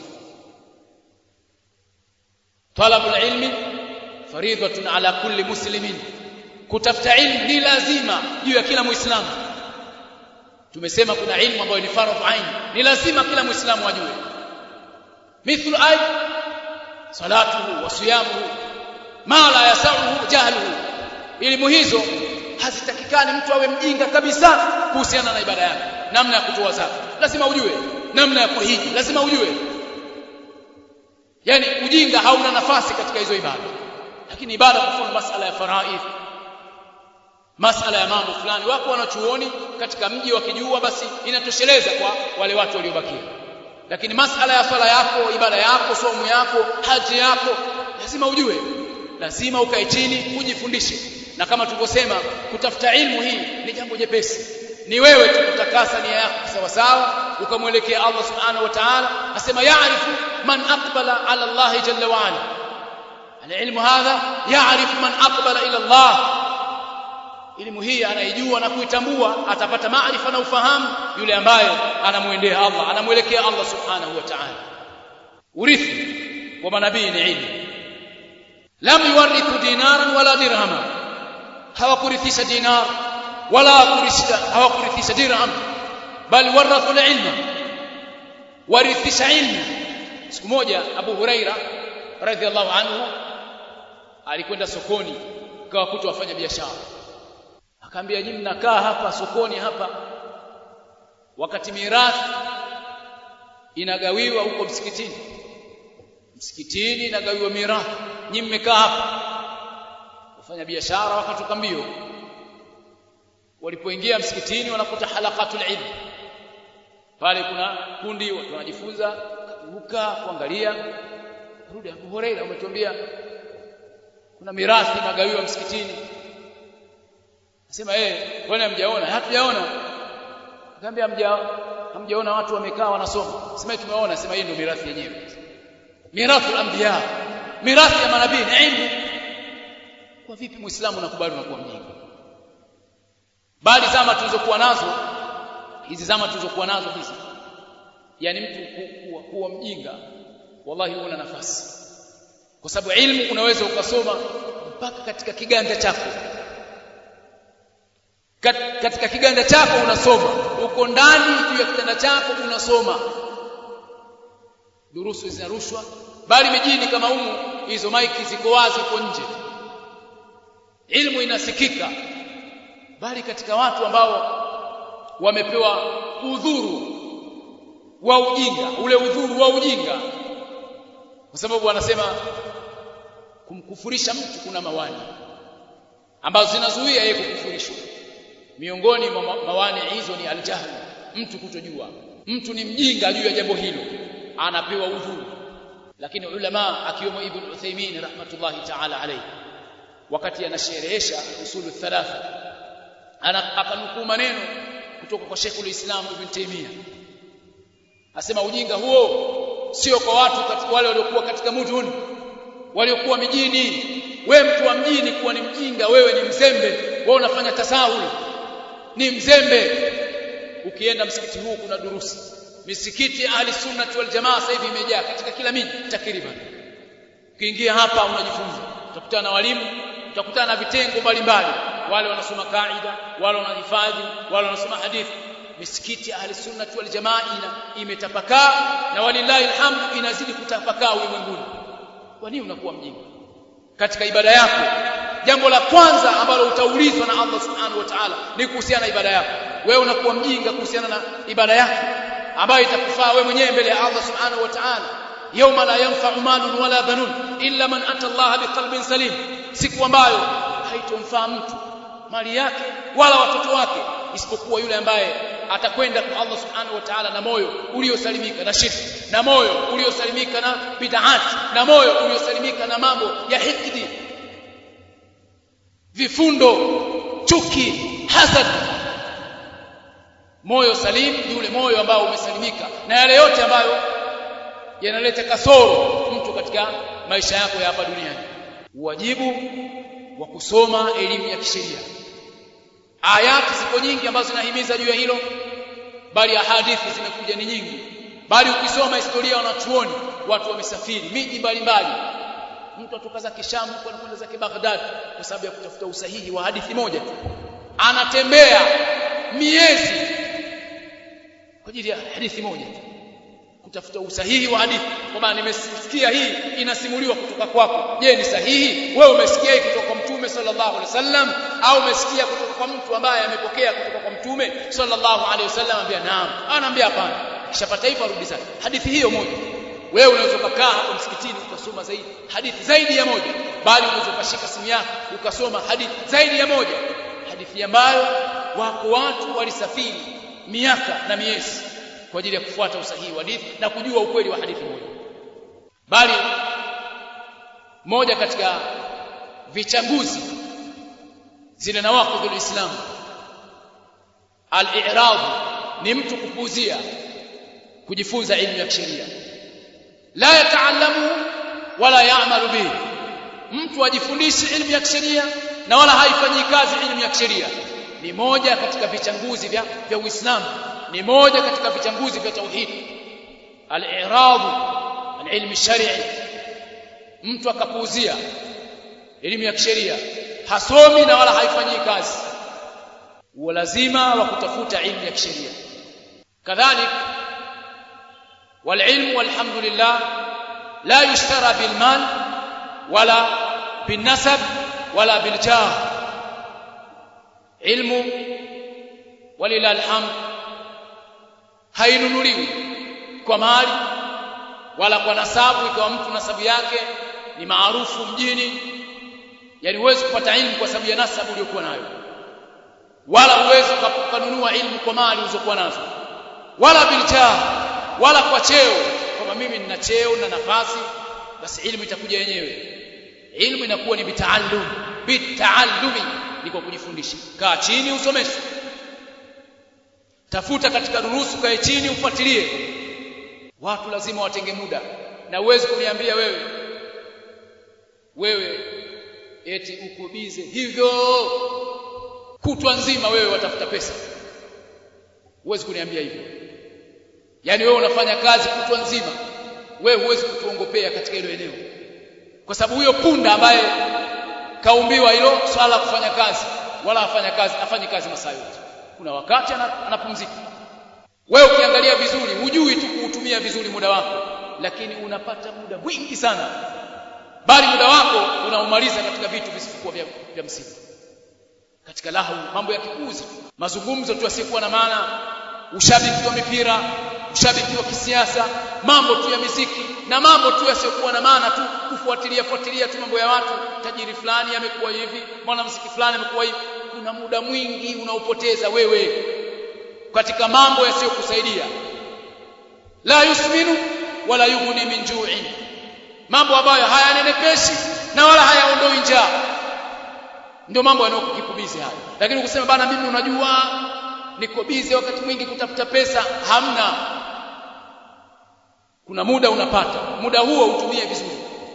Talabul ilmi faridhatun ala kulli muslimin, kutafuta ilmu ni lazima juu ya kila muislamu. Tumesema kuna ilmu ambayo ni fardhu ain, ni lazima kila muislamu ajue. Mithlu ay salatuhu wa siyamuhu ma la yasahu jahluhu. Elimu hizo hazitakikani mtu awe mjinga kabisa kuhusiana na ibada yake. Namna ya kutoa zaka lazima ujue, namna ya kuhiji lazima ujue. Yani ujinga hauna nafasi katika hizo ibada. Lakini ibada, kwa mfano masala ya faraidh, masala ya mambo fulani, wako wanachuoni katika mji wakijua, basi inatosheleza kwa wale watu waliobakia. Lakini masala ya swala yako, ibada yako, somo yako, haji yako lazima ujue. Lazima ukae chini ujifundishe. Na kama tulivyosema, kutafuta ilmu hii ni jambo jepesi. Ni wewe tu kutakasa nia yako sawa sawa, ukamwelekea Allah subhanahu wa ta'ala. Asema ya'rifu man aqbala ala Allah jalla wa ala. Al-ilmu hadha ya'rifu man aqbala ila Allah. Elimu hii anaijua na kuitambua, atapata maarifa na ufahamu yule ambaye anamuendea Allah, anamuelekea Allah subhanahu wa ta'ala. Urithi wa manabii ni ilmu. Lam yuwarithu dinaran wala dirhama, hawakurithisha dinar wala hawakurithisha dirham, bal warathu al-ilma, warithisha ilmu. Siku moja Abu Huraira radhiallahu anhu alikwenda sokoni, akawakuta wafanya biashara. Akaambia, nyinyi mnakaa hapa sokoni hapa wakati mirathi inagawiwa huko msikitini. Msikitini inagawiwa mirathi, nyinyi mmekaa hapa. Wafanya biashara wakatoka mbio. Walipoingia msikitini wanakuta halaqatul ilm. Pale kuna kundi watu wanajifunza, kuruka kuangalia. Rudi, Abu Huraira umetuambia kuna mirathi inagawiwa msikitini. Nasema kwani hamjaona? Hatujaona. Akamwambia hamjaona watu wamekaa wanasoma. Sema tumeona. Sema hii ndio mirathi yenyewe. Mirathul anbiya, mirathi ya manabii ni ilmu. Kwa vipi Muislamu unakubali unakuwa mjinga? Bali zama tulizokuwa nazo, hizi zama tulizokuwa nazo hizi, yani mtu kuwa mjinga wallahi huna nafasi. Kwa sababu ilmu unaweza ukasoma mpaka katika kiganja chako. Katika kiganja chako unasoma, uko ndani juu ya kitanda chako unasoma. Durusu zinarushwa, bali mijini kama humu hizo maiki ziko wazi kwa nje. Ilmu inasikika. Bali katika watu ambao wamepewa udhuru wa ujinga, ule udhuru wa ujinga, kwa sababu wanasema kumkufurisha mtu kuna mawani ambazo zinazuia yeye kukufurishwa. Miongoni mwa mawani hizo ni aljahl, mtu kutojua. Mtu ni mjinga juu ya jambo hilo, anapewa udhuru. Lakini ulama akiwemo Ibn Uthaymeen rahmatullahi ta'ala alayhi, wakati anasherehesha usulu thalatha, akanukuu maneno kutoka kwa Sheikhul Islam Ibn Taymiyyah. Asema ujinga huo sio kwa watu katika wale waliokuwa katika mudhun, waliokuwa mijini. Wewe mtu wa mjini kuwa ni mjinga, wewe ni mzembe, wewe unafanya tasahul, ni mzembe. Ukienda msikiti huu kuna durusi. Misikiti ahli sunnah wal jamaa sasa hivi imejaa katika kila miji takriban. Ukiingia hapa unajifunza, utakutana na walimu, utakutana na vitengo mbalimbali. Wale wanasoma kaida, wale wanahifadhi, wale wanasoma hadithi. Misikiti ahli sunnah wal jamaa imetapakaa, na walillahi alhamd inazidi kutapakaa ulimwenguni. Kwa nini unakuwa mjinga katika ibada yako? Jambo la kwanza ambalo utaulizwa na Allah subhanahu wa ta'ala ni kuhusiana na ibada yako. Wewe unakuwa mjinga kuhusiana na ibada yako ambayo itakufaa wewe mwenyewe mbele ya Allah subhanahu wa ta'ala. Yawma la yanfa'u malun wala banun illa man ata Allah biqalbin salim, siku ambayo haitomfaa mtu mali yake wala watoto wake isipokuwa yule ambaye atakwenda kwa Allah subhanahu wa ta'ala na moyo uliosalimika na shirki, na moyo uliosalimika na bid'at, na moyo uliosalimika na mambo ya hikdi, vifundo, chuki, hasad. Moyo salim ni ule moyo ambao umesalimika na yale yote ambayo yanaleta kasoro mtu katika maisha yako ya hapa duniani. Wajibu wa kusoma elimu ya kisheria. Ayati ziko nyingi ambazo zinahimiza juu ya hilo, bali hadithi zimekuja ni nyingi. Bali ukisoma historia wanachuoni, watu wamesafiri miji mbalimbali. Mtu atoka zake Sham kwenda zake Baghdad kwa sababu ya kutafuta usahihi wa hadithi moja tu. Anatembea miezi kwa ajili ya hadithi moja tu, kutafuta usahihi wa hadithi. Kwamba nimesikia hii inasimuliwa kutoka kwako, je ni sahihi? Wewe umesikia hii kutoka kwa Mtume sallallahu alaihi wasallam au umesikia kutoka kwa mtu ambaye amepokea kutoka kwa Mtume sallallahu alaihi wasallam? Anambia naam. Anaambia hapana. Kishapata hivyo arudi zake. Hadithi hiyo moja. Wewe unaweza kukaa hapo msikitini ukasoma zaidi hadithi zaidi ya moja, bali unaweza kushika simu yako ukasoma hadithi zaidi ya moja, hadithi ambayo wako watu walisafiri miaka na miezi kwa ajili ya kufuata usahihi wa hadithi na kujua ukweli wa hadithi moja. Bali moja katika vichanguzi zile nawaqidul Islam al-i'rad, ni mtu kupuzia kujifunza ilmu ya sheria, la yataallamu wala ya'malu bihi. Mtu ajifundishi ilmu ya sheria na wala haifanyi kazi ilmu ya sheria, ni moja katika vichanguzi vya Uislamu, ni moja katika vichanguzi vya tauhid. Al-i'rad al-ilm ash-shar'i, mtu akapuuzia elimu ya sheria, hasomi na wala haifanyi kazi, huwa lazima wa kutafuta ilmu ya sheria. Kadhalik wal ilmu walhamdulillah la yushtara bil mal wala bin nasab wala bil jah. Ilmu walillahi alhamd hainunuliwi kwa mali wala kwa nasabu, ikawa mtu nasabu yake ni maarufu mjini. Yani huwezi kupata ilmu kwa sababu ya nasabu uliyokuwa nayo, wala huwezi kununua ilmu kwa mali ulizokuwa nazo, wala biljah, wala kwa cheo, kama mimi nina cheo na nafasi basi ilmu itakuja yenyewe. Ilmu inakuwa ni bitaallumi, ni kwa kujifundisha. Kaa chini usomeshwe, tafuta katika durusu, kae chini ufuatilie. Watu lazima watenge muda, na uwezi kuniambia wewe eti uko bize hivyo kutwa nzima wewe watafuta pesa. Huwezi kuniambia hivyo. Yani wewe unafanya kazi kutwa nzima, wewe huwezi kutuongopea katika hilo eneo, kwa sababu huyo punda ambaye kaumbiwa hilo swala kufanya kazi, wala afanye kazi masaa yote, kuna wakati anapumzika. Wewe ukiangalia vizuri hujui tu kuutumia vizuri muda wako, lakini unapata muda mwingi sana, bali muda wako unaumaliza katika vitu visivyokuwa vya msingi, katika lahu, mambo ya kipuzi, mazungumzo tu yasiyokuwa na maana, ushabiki wa mipira, ushabiki wa kisiasa, mambo tu ya muziki na mambo tu yasiyokuwa na maana tu, kufuatilia tu mambo ya watu. Tajiri fulani amekuwa hivi, mwanamuziki fulani amekuwa hivi. Kuna muda mwingi unaupoteza wewe katika mambo yasiyokusaidia. La yusminu wala yughni min ju'in, mambo ambayo hayanenepeshi na wala hayaondoi njaa, ndio mambo yanayokukipubiza haya. Lakini ukisema bana mimi unajua niko busy wakati mwingi kutafuta pesa, hamna. Kuna muda unapata, muda huo utumie vizuri.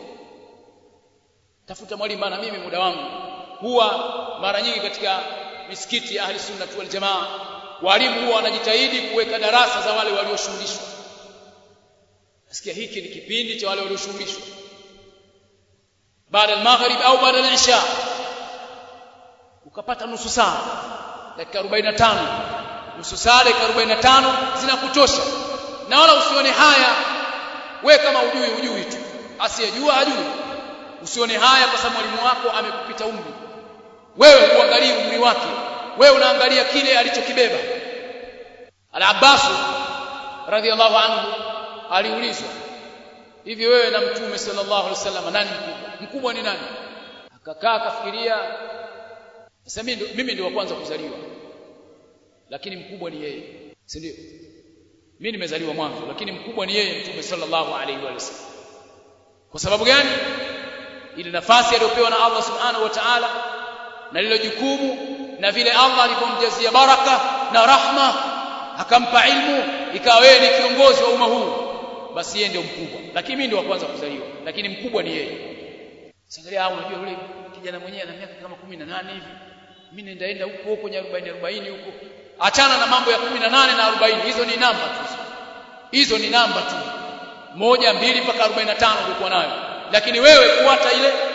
Tafuta mwalimu bana, mimi muda wangu huwa mara nyingi katika misikiti ya ahli sunna wal jamaa, walimu huwa wanajitahidi kuweka darasa za wale walioshughulishwa. Nasikia hiki ni kipindi cha wale walioshughulishwa, baada al-maghrib au baada al-isha, ukapata nusu saa, dakika 45, nusu saa dakika 45 zinakutosha. Na wala usione haya wewe, kama hujui tu, asiyejua hajui. Usione haya kwa sababu mwalimu wako amekupita umri. Wewe uangalie umri wake, wewe unaangalia kile alichokibeba. Al-Abbas radhiyallahu anhu aliulizwa, hivi wewe na Mtume sallallahu alaihi wasallam nani mkubwa? Mkubwa ni nani? Akakaa akafikiria, sasa mimi ndio wa kwanza kuzaliwa, lakini mkubwa ni yeye, si ndio? Mimi nimezaliwa mwanzo, lakini mkubwa ni yeye, Mtume sallallahu alaihi wasallam. Kwa sababu gani? Ile nafasi aliyopewa na Allah subhanahu wa ta'ala, na lile jukumu, na vile Allah alipomjazia baraka na rahma, akampa ilmu, ikawa yeye ni kiongozi wa umma huu, basi yeye ndio mkubwa. Lakini mimi ndio wa kwanza kuzaliwa, lakini mkubwa ni yeye. Siangalia unajua yule kijana mwenyewe ana miaka kama 18 hivi, mimi naenda huko kwenye 40 huko. Achana na mambo ya 18 na 40, hizo ni namba tu. Hizo ni namba tu. 1 2 mpaka 45 ulikuwa nayo. Lakini wewe kuata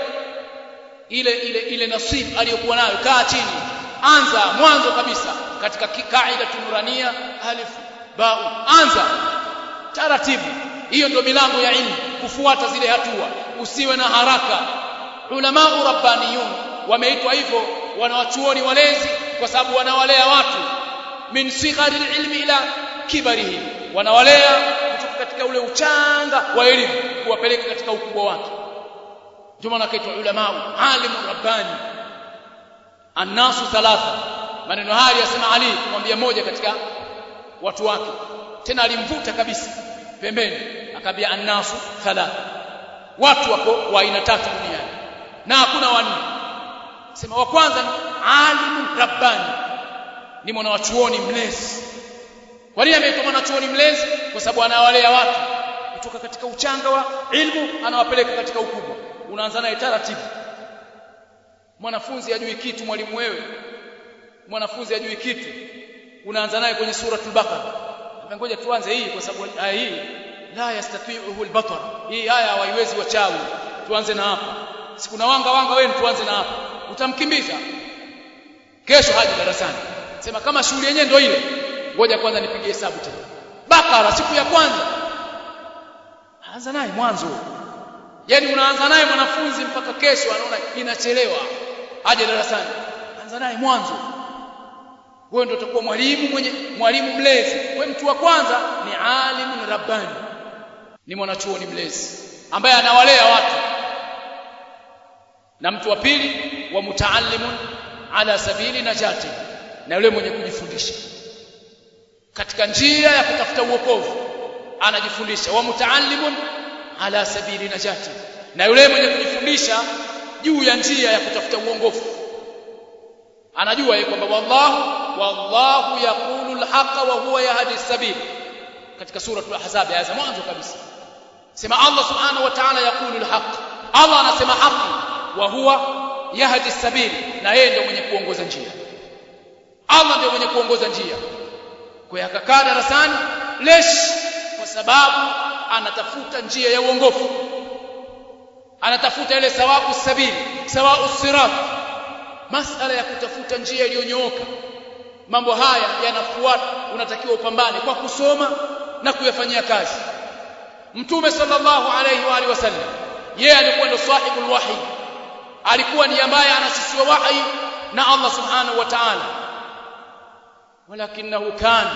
ile nasib aliyokuwa nayo, kaa chini, anza mwanzo kabisa katika kaida tunurania alif ba, anza taratibu. Hiyo ndio milango ya ilmu, kufuata zile hatua, usiwe na haraka. Ulama rabbaniyun wameitwa hivyo, wanawachuoni walezi, kwa sababu wanawalea watu min sighari ilmi ila kibarihi, wanawalea kutoka katika ule uchanga wa elimu kuwapeleka katika ukubwa wake. Ndio maana kaitwa ulama alimu rabbani. Annasu thalatha, maneno haya yasema Ali kumwambia moja katika watu wake, tena alimvuta kabisa pembeni, akabia annasu thalatha, watu wako wa aina tatu duniani na hakuna wanne. Sema wa kwanza ni alimun rabbani, ni mwanachuoni mlezi. Kwa nini ameitwa mwanachuoni mlezi? Kwa sababu anawalea watu kutoka katika uchanga wa ilmu anawapeleka katika ukubwa. Unaanza naye taratibu. Mwanafunzi hajui kitu, mwalimu wewe mwanafunzi hajui kitu, unaanza naye kwenye suratul Baqara. Ngoja tuanze hii kwa sababu aya hii la yastati'uhu al-batar, hii aya hawaiwezi wachawi, tuanze na hapa. Sikuna wanga wewe, tuanze na hapa, utamkimbiza kesho haji darasani. Sema kama shughuli yenyewe ndio ile, ngoja kwanza nipige hesabu tena. Bakara siku ya kwanza, anza naye mwanzo. Yaani unaanza naye mwanafunzi mpaka kesho anaona inachelewa aje darasani, anza naye mwanzo. Wewe ndio utakuwa mwalimu mlezi. Wewe mtu wa kwanza ni alimun rabbani, ni mwanachuoni mlezi ambaye anawalea watu. Na mtu wa pili wa mutaallimun ala sabili najati, na yule mwenye kujifundisha katika njia ya kutafuta uokovu, anajifundisha. Wa mutaallimun ala sabili najati, na yule mwenye kujifundisha juu ya njia ya kutafuta uongofu, anajua yeye kwamba wallahu yaqulu al-haqqa wa huwa yahdi as-sabil. Katika sura al-Ahzab aya za mwanzo kabisa sema Allah subhanahu wa ta'ala yaqulu al-haqq, Allah anasema haki, wa huwa yahdi as-sabil, na yeye ndio mwenye kuongoza njia. Allah ndio mwenye kuongoza njia. Kwa hiyo akakaa darasani lesh, kwa sababu anatafuta njia ya uongofu, anatafuta ile sawa'u sabil, sawa'u sirat, masala ya kutafuta njia iliyonyooka. Mambo haya yanafuata, unatakiwa upambane kwa kusoma na kuyafanyia kazi. Mtume sallallahu alayhi wa alihi wasallam, yeye alikuwa ndo sahibul wahi, alikuwa ni ambaye anashushiwa wahi na Allah subhanahu wa ta'ala. Walakinahu kana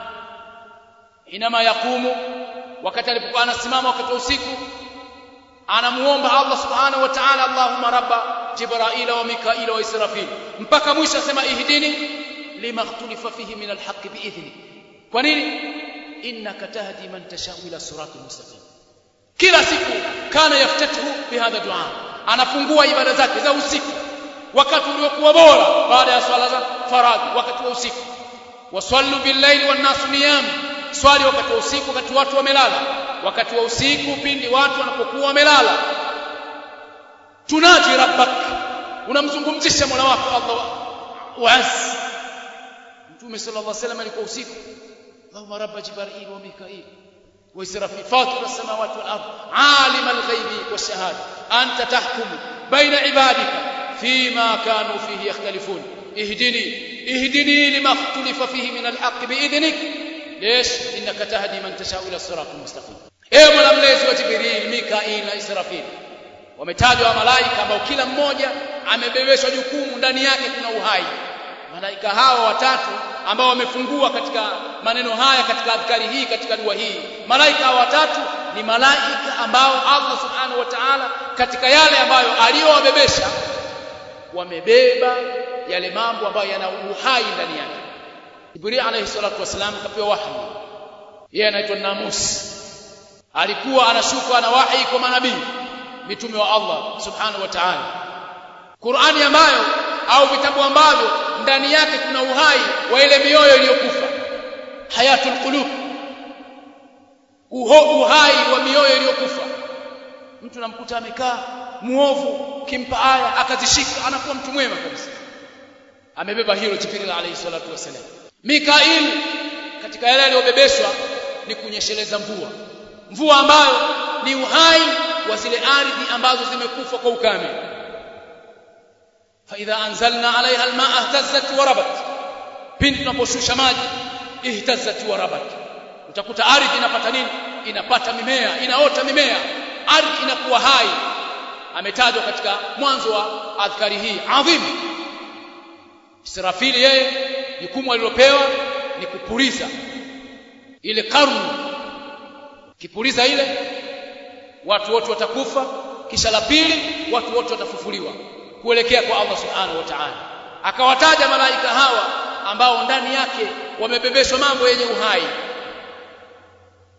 inama yaqumu, wakati alipokuwa anasimama wakati wa usiku anamuomba Allah subhanahu wa ta'ala, Allahumma rabba Jibril wa Mikail wa Israfil, mpaka mwisho asema ihdini lima ikhtalifa fihi min alhaq biidhni. Kwa nini? Innaka tahdi man tashau ila siratal mustaqim. Kila siku kana yaftatuhu bihadha dua, anafungua ibada zake za usiku wakati uliokuwa bora baada ya swala za faradhi, wakati wa usiku. Wasallu bil-layli wan-nasu niyam, swali wakati wa usiku, wakati watu wamelala. Wakati wa usiku pindi watu wanapokuwa wamelala, tunaji rabbak, unamzungumzisha Mola wako Allah waasi. Mtume sallallahu alaihi wasallam alikuwa usiku, Allahumma rabba Jibril wa Mikail wa Israfil fatir as-samawati wal ard alim al-ghaibi wash-shahada anta tahkumu baina ibadika fima kanu fihi yakhtalifun ihdini lima ikhtalafa fihi min al-haqq bi'idhnik ليش انك تهدي من تشاء الى الصراط المستقيم. Ewe Mola mlezi wa Jibril, Mikail na Israfil, wametajwa malaika ambao kila mmoja amebebeshwa jukumu, ndani yake kuna uhai. Malaika hawa watatu ambao wamefungua katika maneno haya, katika adhkari hii, katika dua hii, malaika hawa watatu ni malaika ambao Allah subhanahu wa ta'ala katika yale ambayo aliyowabebesha, wamebeba yale mambo ambayo yana uhai ndani yake. Jibril alayhi salatu wasalam kapewa wahi, yeye anaitwa Namus, alikuwa anashuka na wahi kwa manabii, mitume wa Allah subhanahu wa ta'ala. Qur'ani ambayo au vitabu ambavyo ndani yake kuna uhai wa ile mioyo iliyokufa, hayatul qulub, uhai wa mioyo iliyokufa. Mtu namkuta amekaa muovu, kimpa aya akazishika, anakuwa mtu mwema kabisa. Amebeba hilo Jibril alayhi salatu wasalam. Mikail katika yale aliyobebeshwa ni kunyesheleza mvua ambayo ni uhai wa zile ardhi ambazo zimekufa kwa ukame. Fa idha anzalna alaiha almaa ihtazzat wa rabat, pindi tunaposhusha maji ihtazzat wa rabat, utakuta ardhi inapata nini? Inapata mimea, inaota mimea, ardhi inakuwa hai. Ametajwa katika mwanzo wa adhkari hii adhim. Israfili yeye jukumu alilopewa ni kupuliza ile karmu. Kipuliza ile watu wote watakufa, kisha la pili watu wote watafufuliwa kuelekea kwa Allah subhanahu wa ta'ala. Akawataja malaika hawa ambao ndani yake wamebebeshwa mambo yenye uhai.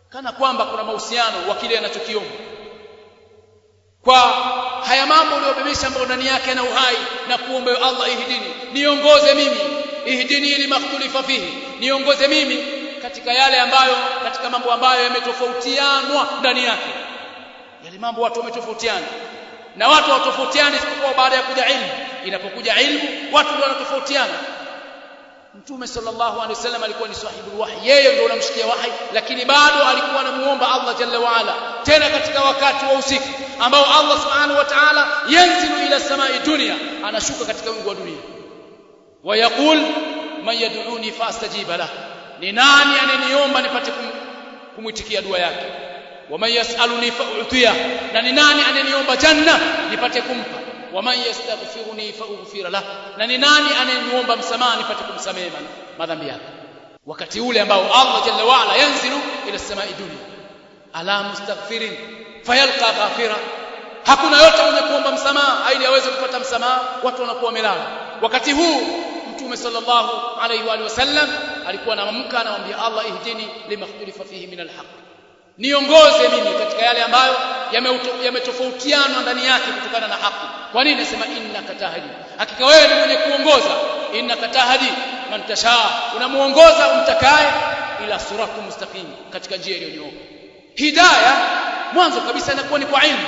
kana kwamba kuna mahusiano wa kile anachokiomba. Kwa haya mambo uliyobebesha ambayo ndani yake na uhai, na kuomba Allah, ihdini, niongoze mimi, ihdini limakhtulifa fihi, niongoze mimi katika yale ambayo, katika mambo ambayo yametofautianwa ndani yake. Yale mambo watu wametofautiana, na watu watofautiana isipokuwa baada ya kuja ilmu. Inapokuja ilmu watu ndio wanatofautiana. Mtume sallallahu alaihi wasallam alikuwa ni sahibul wahi, yeye ndio anamshikia wahi, lakini bado alikuwa anamuomba Allah jalla wa ala, tena katika wakati wa usiku ambao Allah subhanahu wa ta'ala yanzilu ila samai dunya, anashuka katika wingu wa dunia. Wa yaqul man yad'uni fastajiba lahu, ni nani ananiomba nipate kumwitikia dua yake. Wa man yas'aluni fa'utiya, na ni nani ananiomba janna nipate kumpa. Wa man yastaghfiruni fa'ughfir lahu, na ni nani ananiomba msamaha nipate kumsamehe madhambi yake. Wakati ule ambao Allah jalla wa ala yanzilu ila samai dunya, ala mustaghfirin fayalqa ghafira, hakuna yote mwenye kuomba msamaha ili aweze kupata msamaha, watu wanakuwa wamelala. Wakati huu Mtume sallallahu alayhi wa sallam alikuwa anaamka, anamwambia Allah, ihdini limakhtulifa fihi min alhaq, niongoze mimi katika yale ambayo yametofautiana ndani yake kutokana na haki. Kwa nini nasema innaka tahdi? Hakika wewe ni mwenye kuongoza. Innaka tahdi man tasha, unamuongoza umtakaye, ila siratul mustaqim, katika njia iliyonyooka. Hidayah mwanzo kabisa inakuwa ni kwa ilmu,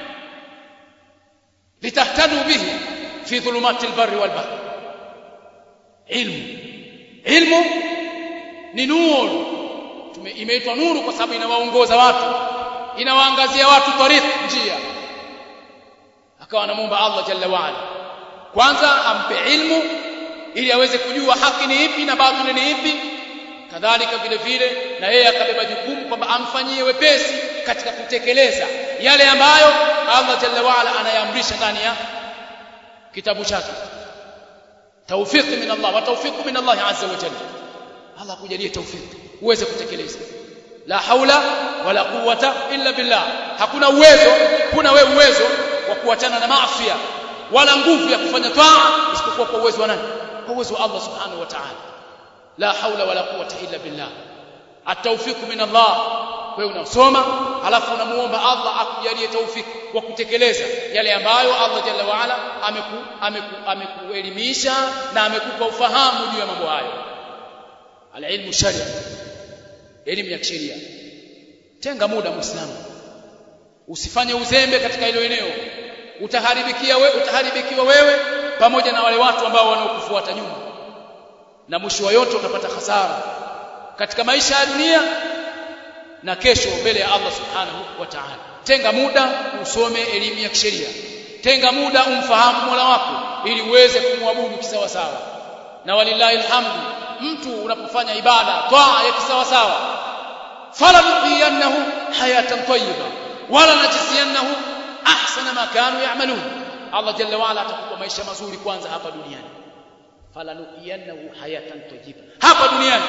litahtadu bihi fi dhulumatil barri wal bahr. Ilmu ni nuru. Imeitwa nuru kwa sababu inawaongoza watu, inawaangazia watu tariq, njia. Akawa anamuomba Allah jalla wa ala, kwanza ampe ilmu ili aweze kujua haki ni ipi na batili ni ipi. Kadhalika vile vile na yeye akabeba jukumu kwamba amfanyie wepesi katika kutekeleza yale ambayo Allah jalla wa ala anayaamrisha ndani ya kitabu chake. Tawfiq min Allah wa tawfiq min Allah azza wa jalla. Allah kujalie tawfiq uweze kutekeleza. La haula wala quwwata illa billah. Hakuna uwezo, kuna wewe uwezo wa kuachana na maasi wala nguvu ya kufanya taa isipokuwa kwa uwezo wa nani? Kwa uwezo wa Allah subhanahu wa ta'ala. La haula wala quwwata illa billah. At-tawfiq min Allah. Wewe unasoma alafu unamuomba Allah akujalie tawfik wa kutekeleza yale ambayo Allah jalla wa ala amekuelimisha na amekupa ufahamu juu ya mambo hayo. Al-ilmu sharia, elimu ya sheria. Tenga muda Muislamu, usifanye uzembe katika hilo eneo. Utaharibikiwa wewe pamoja na wale watu ambao wanaokufuata nyuma, na mwisho wa yote utapata hasara katika maisha ya dunia na kesho mbele ya Allah subhanahu wa ta'ala. Tenga muda usome elimu ya kisheria, tenga muda umfahamu Mola wako ili uweze kumwabudu kisawa sawa. Na walillahi alhamdu, mtu unapofanya ibada taa ya kisawa sawa, fala nuqiyannahu hayatan tayyiba wala najziyannahu ahsana ma kanu ya'malun. Allah jalla wa ala atakupa maisha mazuri kwanza hapa duniani. Fala nuqiyannahu hayatan tayyiba, hapa duniani.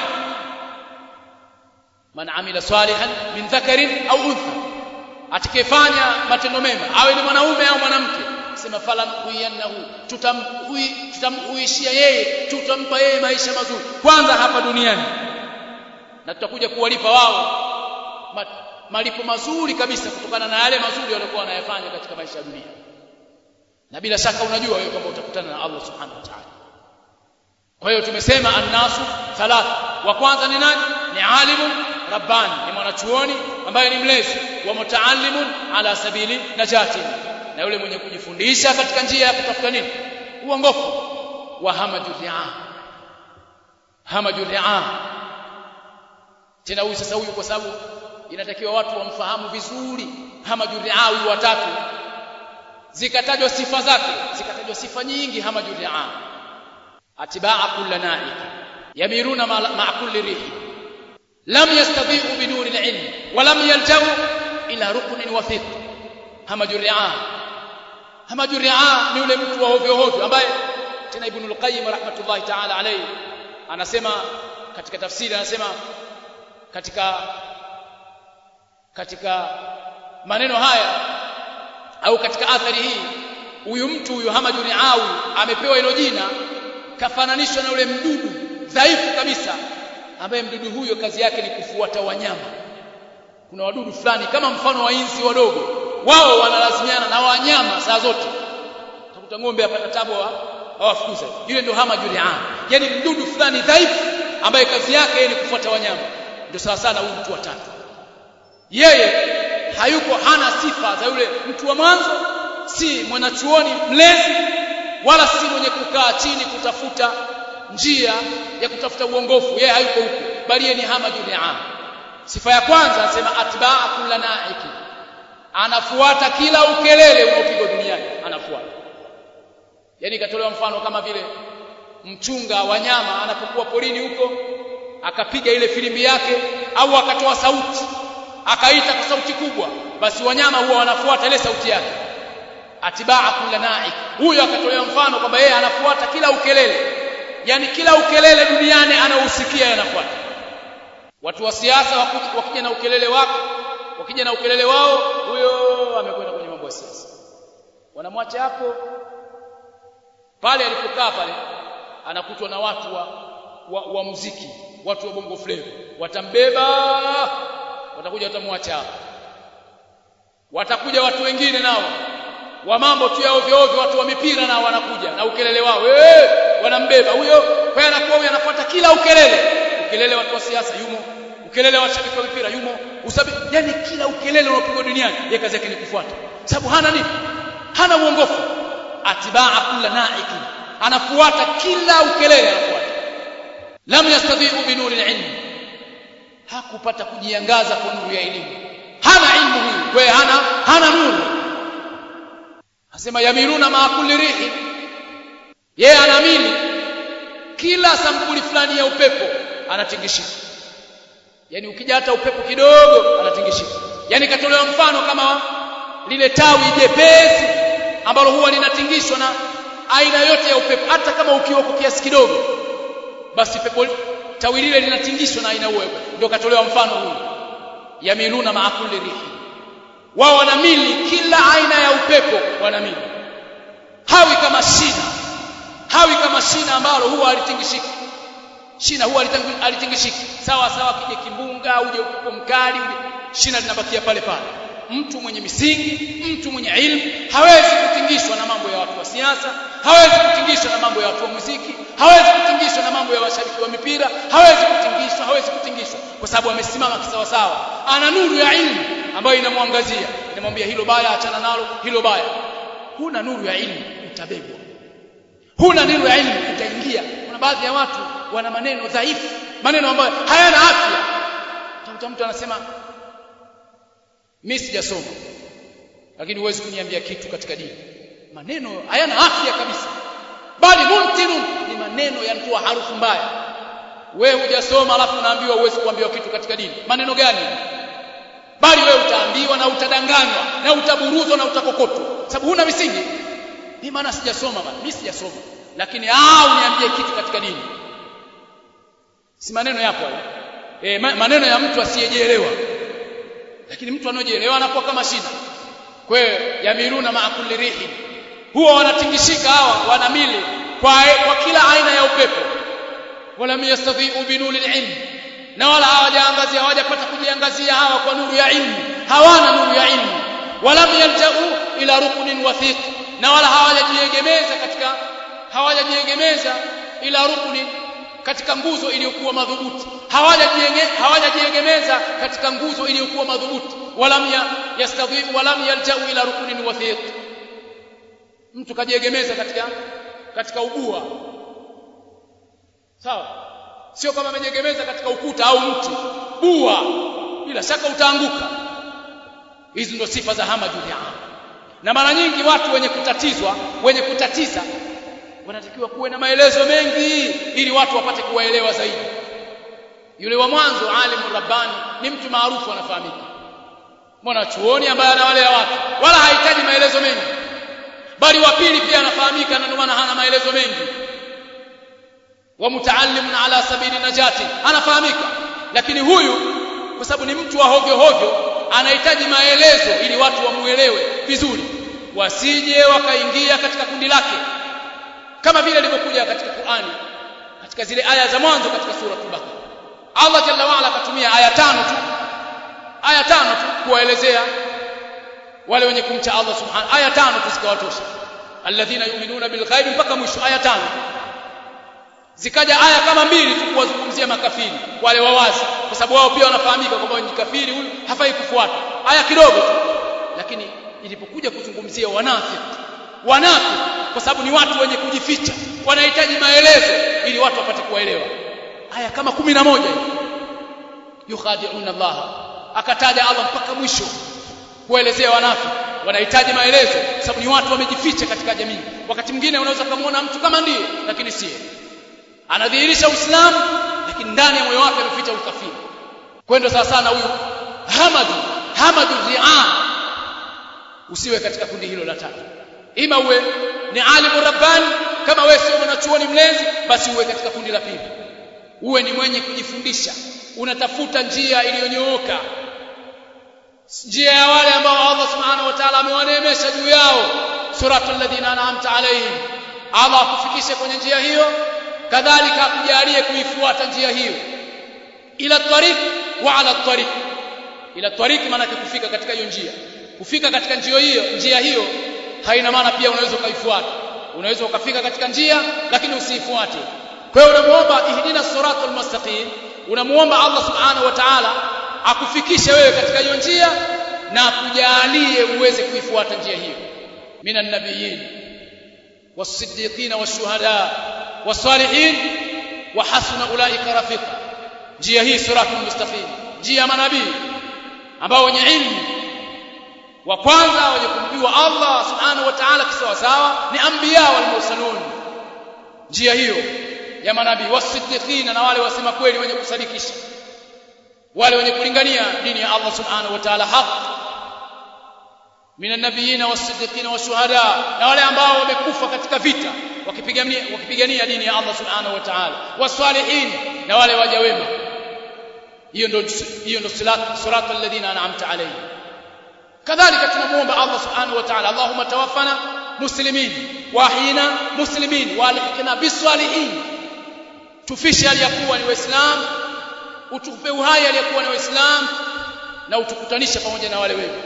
Man amila salihan min dhakarin au untha, atakayefanya matendo mema awe ni mwanaume au mwanamke, sema fala nuqiyannahu, tutamhuishia yeye, tutampa yeye maisha mazuri kwanza hapa duniani, na tutakuja kuwalipa wao malipo mazuri kabisa kutokana na yale mazuri waliokuwa wanayafanya katika maisha ya dunia. Na bila shaka unajua wewe kwamba utakutana na Allah subhanahu wa ta'ala. Kwa hiyo tumesema annasu thalatha. Wa kwanza ni nani? Ni alimun rabbani, ni mwanachuoni ambaye ni mlezi, wa mutaallimun ala sabili najati, na yule mwenye kujifundisha katika njia ya kutafuta nini? Uongofu. Wa hamaju ri'a. Tena huyu sasa, huyu kwa sababu inatakiwa watu wamfahamu vizuri. Hamaju ri'a huyu watatu, zikatajwa sifa zake, zikatajwa sifa nyingi. Hamaju ri'a atibaa kulli na'iq yamiruna ma'a kulli rihi lam yastadhi'u biduni al-ilm wa lam yalja'u ila ruknin wathiq. Hamaju ri'a ni yule mtu wa hovyo hovyo ambaye, tena Ibn al-Qayyim rahmatullahi ta'ala alayhi anasema katika tafsiri, anasema katika maneno haya au katika athari hii, huyu mtu huyu Hamaju ri'a amepewa hilo jina, kafananishwa na yule mdudu dhaifu kabisa, ambaye mdudu huyo kazi yake ni kufuata wanyama. kuna wadudu fulani kama mfano wa inzi wadogo, wao wanalazimiana na wanyama saa zote. Utakuta ng'ombe apata tabu hawafukuza, yule ndio hamajul aam, yani mdudu fulani dhaifu ambaye kazi yake ni kufuata wanyama. Ndio sawa sana huyu mtu wa tatu, yeye hayuko, hana sifa za yule mtu wa mwanzo, si mwanachuoni mlezi wala si mwenye kukaa chini kutafuta njia ya kutafuta uongofu. Yeye hayuko huko, bali yeye ni hamajul aam. Sifa ya kwanza anasema atba'a kullu na'iki, anafuata kila ukelele unaopigwa duniani, anafuata. Yani katolewa mfano kama vile mchunga wanyama anapokuwa porini huko, akapiga ile filimbi yake au akatoa sauti, akaita kwa sauti kubwa, basi wanyama huwa wanafuata ile sauti yake. Atibaa kullu na'ik, huyo akatolewa mfano kwamba yeye anafuata kila ukelele, yani kila ukelele duniani anausikia anafuata. Watu wa siasa wakija na ukelele wako, wakija na ukelele wao, huyo amekwenda kwenye mambo ya siasa, wanamwacha hapo. Pale alipokaa pale anakutwa na watu wa muziki, watu wa bongo flava, watambeba, watakuja watamwacha hapo. Watakuja watu wengine nao wa mambo tu ya ovyo ovyo, watu wa mipira nao wanakuja na ukelele wao, wanambeba huyo. Kwa hiyo anakuwa huyo anafuata kila ukelele. Ukelele watu wa siasa yumo, ukelele wa shabiki wa mipira yumo, yani kila ukelele unaopigwa duniani yeye kazi yake ni kufuata, sababu hana nini? Hana uongofu. Atibaa kullu na'iki, anafuata kila ukelele, anafuata. Lam yastadhi'u bi nuril ilm, hakupata kujiangaza kwa nuru ya elimu, hana ilmu huyu, kwa hiyo hana nuru. Asema yamiruna ma kulli rihi, yeye anaamini kila sampuli fulani ya upepo anatingishika. Yani ukija hata upepo kidogo anatingishika. Yani katolewa mfano kama lile tawi jepesi ambalo huwa linatingishwa na aina yote ya upepo, hata kama ukiwa kwa kiasi kidogo, basi pepo tawi lile linatingishwa na aina hiyo. Ndio katolewa mfano huu, yamiruna ma kulli rihi, wao wanamili kila aina ya upepo, wanamili. Hawi kama shina ambalo huwa alitingishika. Shina huwa alitingishika sawa sawa, kije kimbunga uje upepo mkali, shina linabakia pale pale. Mtu mwenye misingi, mtu mwenye ilmu hawezi kutingishwa na mambo ya watu wa siasa, hawezi kutingishwa na mambo ya watu wa muziki, hawezi kutingishwa na mambo ya washabiki wa mipira, hawezi kutingishwa kwa sababu amesimama kisawa sawa. Ana nuru ya ilmu ambayo inamwangazia, inamwambia hilo baya achana nalo, hilo baya. Huna nuru ya ilmu utabebwa, huna nuru ya ilmu utaingia. Kuna baadhi ya watu wana maneno dhaifu, maneno ambayo hayana afya. Utakuta mtu anasema mimi sijasoma, lakini huwezi kuniambia kitu katika dini. Maneno hayana afya kabisa, bali muntirun, ni maneno yanatoa harufu mbaya. Wewe hujasoma alafu unaambiwa huwezi kuambiwa kitu katika dini. Maneno gani? Bali wewe utaambiwa na utadanganywa na utaburuzwa na utakokotwa, sababu huna misingi. Mimi maana sijasoma bana, mimi sijasoma, lakini uniambie kitu katika dini. Si maneno yapo hayo. Maneno ya mtu asiyejielewa. Lakini mtu anayejielewa anakuwa kama shida. Kwa hiyo yamiruna ma kulli rihi, huwa wanatingishika hawa, wanamili kwa kila aina ya upepo. Wala yastadhi'u bi nuril ilm, na wala hawajapata kujiangazia hawa kwa nuru ya ilmu, hawana nuru ya ilmu. Wala yalja'u ila ruknin wathiq, na wala hawajajiegemeza ila ruknin, katika nguzo iliyokuwa madhubuti. Hawajajiegemeza katika nguzo iliyokuwa madhubuti. Walam yastadhi'u walam yalja'u ila ruknin wathiq, mtu kajiegemeza katika ubua, sawa, sio kama amejiegemeza katika ukuta au mti. Bua bila shaka utaanguka. Hizi ndio sifa za hamajul aam. Na mara nyingi watu wenye kutatiza wanatakiwa kuwe na maelezo mengi ili watu wapate kuwaelewa zaidi. Yule wa mwanzo alimu rabbani ni mtu maarufu, anafahamika, mwanachuoni ambaye anawalea watu, wala hahitaji maelezo mengi. Bali wa pili pia anafahamika, na ndio maana hana maelezo mengi. Wa mutaallimun ala sabili najati, anafahamika. Lakini huyu kwa sababu ni mtu wa hovyo hovyo, anahitaji maelezo ili watu wamuelewe vizuri, wasije wakaingia katika kundi lake, kama vile ilivyokuja katika Qur'ani, katika zile aya za mwanzo katika sura Al-Baqara. Allah jalla wa ala akatumia aya 5 tu, aya 5 tu kuwaelezea wale wenye kumcha Allah subhanahu. Aya 5 tusikawatosha, alladhina yu'minuna bil ghaibi mpaka mwisho aya 5. Zikaja aya kama 2 tu kuwazungumzia makafiri wale wawazi, kwa sababu wao pia wanafahamika kwamba ni kafiri, huyu hafai kufuata. Aya kidogo tu, lakini ilipokuja kuzungumzia wanafiki, kwa sababu ni watu wenye kujificha, wanahitaji maelezo ili watu wapate kuelewa. Aya kama 11 yukhadi'una Allah, akataja Allah mpaka mwisho kuelezea wanafiki wanahitaji maelezo, kwa sababu ni watu wamejificha katika jamii. Wakati mwingine unaweza kumuona mtu kama ndiye, lakini si anadhihirisha Uislamu, lakini ndani ya moyo wake ameficha ukafiri. Kwenda sawa sana huyu hamadu ri'an, usiwe katika kundi hilo la tatu. Ima uwe ni alimu rabbani, kama wewe sio mwanachuoni mlezi, basi uwe katika kundi la pili. Uwe ni mwenye kujifundisha, unatafuta njia iliyonyooka, njia ya wale ambao Allah subhanahu wa ta'ala amewaneemesha juu yao, suratul ladhina an'amta alayhim. Allah akufikishe kwenye njia hiyo, kadhalika akujalie kuifuata njia hiyo, ila tariq wa ala tariq. Ila tariq maana kufika katika hiyo njia. Kufika katika njia hiyo haina maana pia unaweza ukaifuata. Unaweza ukafika katika njia lakini usiifuate. Kwa hiyo unamuomba ihdina siratal mustaqim, unamuomba Allah subhanahu wa ta'ala akufikishe wewe katika hiyo njia na akujalie uweze kuifuata njia hiyo. Minan nabiyyin was-siddiqin wash-shuhada was-salihin wa hasuna ulaika rafiqa. Njia hii siratul mustaqim, njia ya manabii ambao wenye ilmu wa kwanza wenye kumjua Allah subhanahu wa ta'ala kisawa sawa ni anbiya wal mursalun. Njia hiyo ya manabii, was-siddiqin, na wale wasema kweli wenye kusadikisha, wale wenye kulingania dini ya Allah subhanahu wa ta'ala haq. Minan nabiyina was-siddiqina wash-shuhada, na wale ambao wamekufa katika vita wakipigania dini ya Allah subhanahu wa ta'ala, was-salihin, na wale waja wema. Hiyo ndio siratal ladhina an'amta alayhim. Kadhalika tunamuomba Allah subhanahu wa ta'ala, Allahumma tawaffana muslimin wa ahyina muslimin wa alhiqna bis-salihin. Tufishe aliyakuwa ni waislamu, utupe uhai aliyakuwa ni waislamu, na utukutanishe pamoja na wale wema,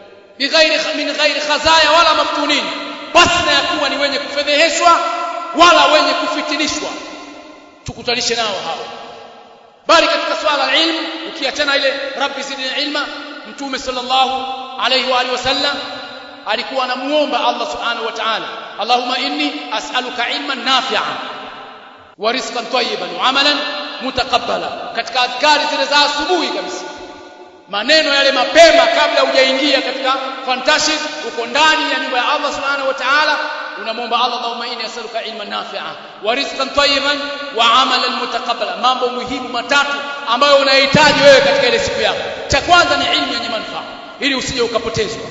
min ghairi khazaya wala maftunin, basi na yakuwa ni wenye kufedheheshwa wala wenye kufitinishwa, tukutanishe nao hao. Bali katika swala la ilmu, ukiachana ile rabbi zidni ilma, Mtume sallallahu alayhi wa alihi wasallam alikuwa anamuomba Allah subhanahu wa ta'ala, Allahumma inni as'aluka ilman nafi'an wa rizqan tayyiban wa amalan mutaqabbala. Katika adhkari zile za asubuhi kabisa, maneno yale mapema kabla hujaingia katika fantashi, uko ndani ya nyumba ya Allah subhanahu wa ta'ala, unamuomba Allah, Allahumma inni as'aluka ilman nafi'an wa rizqan tayyiban wa amalan mutaqabbala. Mambo muhimu matatu ambayo unahitaji wewe katika ile siku yako. Cha kwanza ni ilmu yenye manufaa, ili usije ukapotezwa,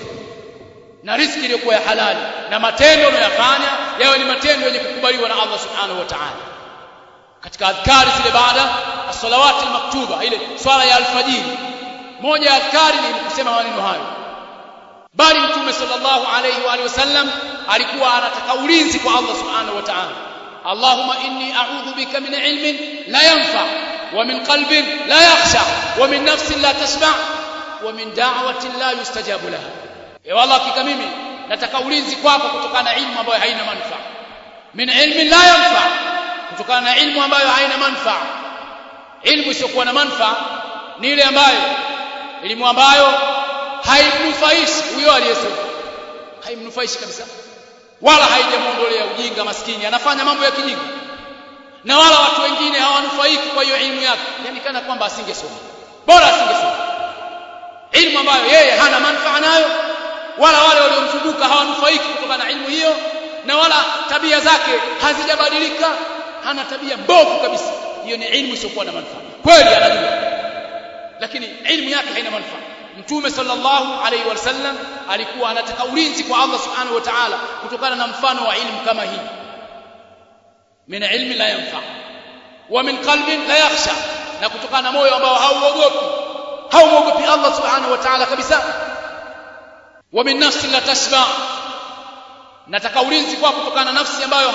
na riziki iliyokuwa ya halali, na matendo unayofanya yawe ni matendo yenye kukubaliwa na Allah subhanahu wa ta'ala. Katika adhkari zile baada as-salawati al-maktuba, ile swala ya alfajiri, moja ya adhkari ni kusema maneno hayo. Bali Mtume sallallahu alayhi wa alihi wasallam alikuwa anataka ulinzi kwa Allah subhanahu wa ta'ala, Allahumma inni a'udhu bika min ilmin la yanfa wa min qalbin la yakhsha wa min nafsin la tashba wa min da'watin la yustajabu laha. Ewe Allah, hakika mimi nataka ulinzi kwako kutokana na ilmu ambayo haina manufaa. Min ilmin la yanfa, kutokana na ilmu ambayo haina manufaa. Ilmu isiyokuwa na manufaa ni ile elimu ambayo haimnufaishi huyo aliyesoma, haimnufaishi kabisa, wala haijamuondolea ujinga maskini, anafanya mambo ya kijinga, na wala watu wengine hawanufaiki kwa hiyo ilmu yake, yani kana kwamba asingesoma, bora asingesoma. Ilmu ambayo yeye hana manufaa nayo, wala wale waliomzunguka hawanufaiki kutokana na ilmu hiyo, na wala tabia zake hazijabadilika, hana tabia mbovu kabisa, hiyo ni ilmu isiyokuwa na manufaa. Kweli anajua, lakini ilmu yake haina manufaa. Mtume sallallahu alayhi wasallam alikuwa anataka ulinzi kwa Allah subhanahu wa ta'ala kutokana na mfano wa ilmu kama hii, min ilmi la yanfa wa min qalbin la yakhsha, na kutokana na moyo ambao hauogopi Allah subhanahu wa ta'ala kabisa, wa min nafsin la tashba, nataka ulinzi kwa kutokana na nafsi ambayo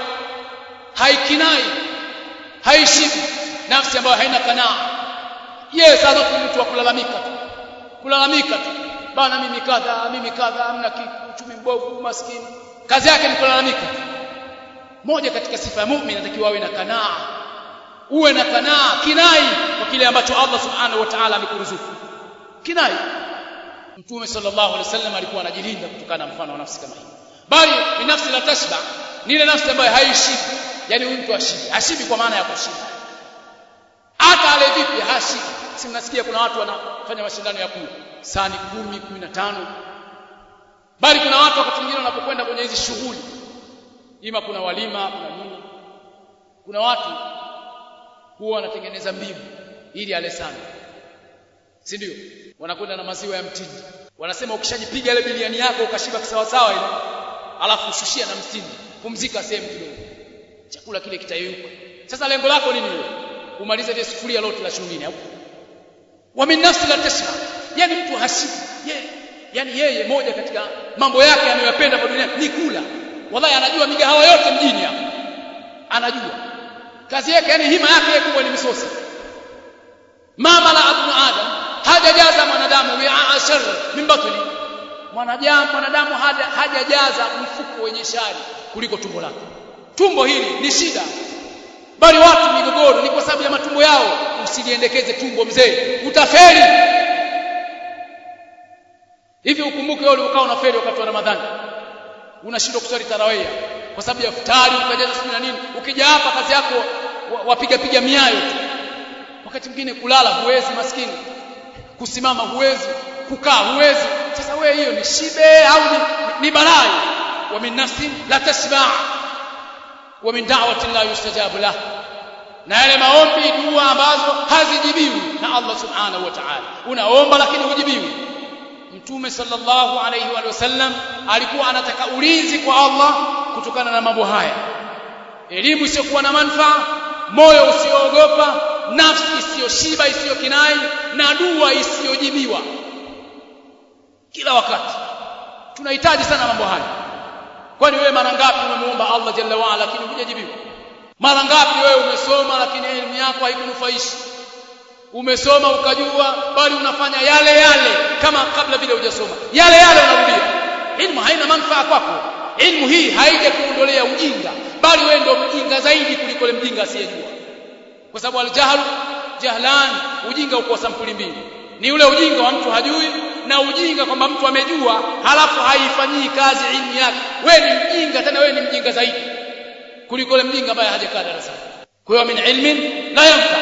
haikinai, haishibi, nafsi ambayo haina kanaa. Yeye sasa mtu wa kulalamika tu, kulalamika tu, bana mimi kadha, hamna kitu, uchumi mbovu, maskini. Kazi yake ni kulalamika. Moja katika sifa ya muumini inatakiwa awe na kanaa. Uwe na kanaa, kinai kwa kile ambacho Allah subhanahu wa ta'ala amekuruzuku. Kinai. Mtume sallallahu alaihi wasallam alikuwa anajilinda kutokana na mfano wa nafsi kama hii. Bali ni nafsi la tashba, ni ile nafsi ambayo haishibi. Yaani huyu mtu hashibi kwa maana ya kushiba. Hata ale vipi hashibi. Si mnasikia kuna watu wanafanya mashindano ya kula sahani 10, 15. Bali kuna watu wakati mwingine wanapokwenda kwenye hizi shughuli, ima kuna walima, kuna nini, kuna watu huwa wanatengeneza mbegu ili ale sana, si ndio? Wanakwenda na maziwa ya mtindi, wanasema ukishajipiga ile biliani yako ukashiba kisawa sawa ile, alafu ushushia na mtindi, pumzika sehemu kidogo, chakula kile kitayeyuka. Sasa lengo lako nini wewe? Umalize ile sufuria lote la shughuli hapo. Wa min nafsi la tasma, yani mtu hashibi yani yeye moja katika mambo yake anayopenda kwa dunia ni kula. Wallahi anajua migahawa yote mjini hapa, anajua kazi yake, yani hima yake kubwa ni misosi. Mama la ibn Adam hajajaza mwanadamu wi'a shar min batni, mwanadamu hajajaza mfuko wenye shari kuliko tumbo lake. Tumbo hili ni shida, bali watu migogoro ni kwa sababu ya matumbo yao. Usiliendekeze tumbo mzee, utafeli. Hivi ukumbuke wewe ulikao na feli wakati wa Ramadhani, unashindwa kusali tarawih kwa sababu ya futari, ukajaza sina nini, ukija hapa kazi yako wapiga miayo tu. Wakati mwingine kulala huwezi, maskini, kusimama huwezi, kukaa huwezi. Sasa wewe hiyo ni shibe au ni balai? Wa min nafsin la tasba' wa min da'watin la yustajabu lah, na yale maombi, dua ambazo hazijibiwi na Allah subhanahu wa ta'ala. Unaomba lakini hujibiwi. Mtume sallallahu alayhi wa sallam alikuwa anataka ulinzi kwa Allah kutokana na mambo haya: elimu isiyokuwa na manufaa, moyo usioogopa, nafsi isiyoshiba, isiyokinai, na dua isiyojibiwa. Kila wakati tunahitaji sana mambo haya. Kwani wewe mara ngapi umemuomba Allah jalla wa ala lakini hujajibiwa? Mara ngapi wewe umesoma lakini elimu yako haikunufaishi? Umesoma ukajua, bali unafanya yale kama kabla vile hujasoma, yale unarudia. Elimu haina manufaa kwako. Elimu hii haija kuondolea ujinga, bali wewe ndio mjinga zaidi kuliko yule mjinga asiyejua. Kwa sababu jahlan, ujinga uko sampuli mbili. Ni ule ujinga wa mtu hajui, na ujinga kwamba mtu amejua halafu haifanyii kazi elimu yake. Wewe ni mjinga, tena wewe ni mjinga zaidi kuliko yule mjinga ambaye hajakaa darasani. Kwa hiyo min ilmin la yanfa,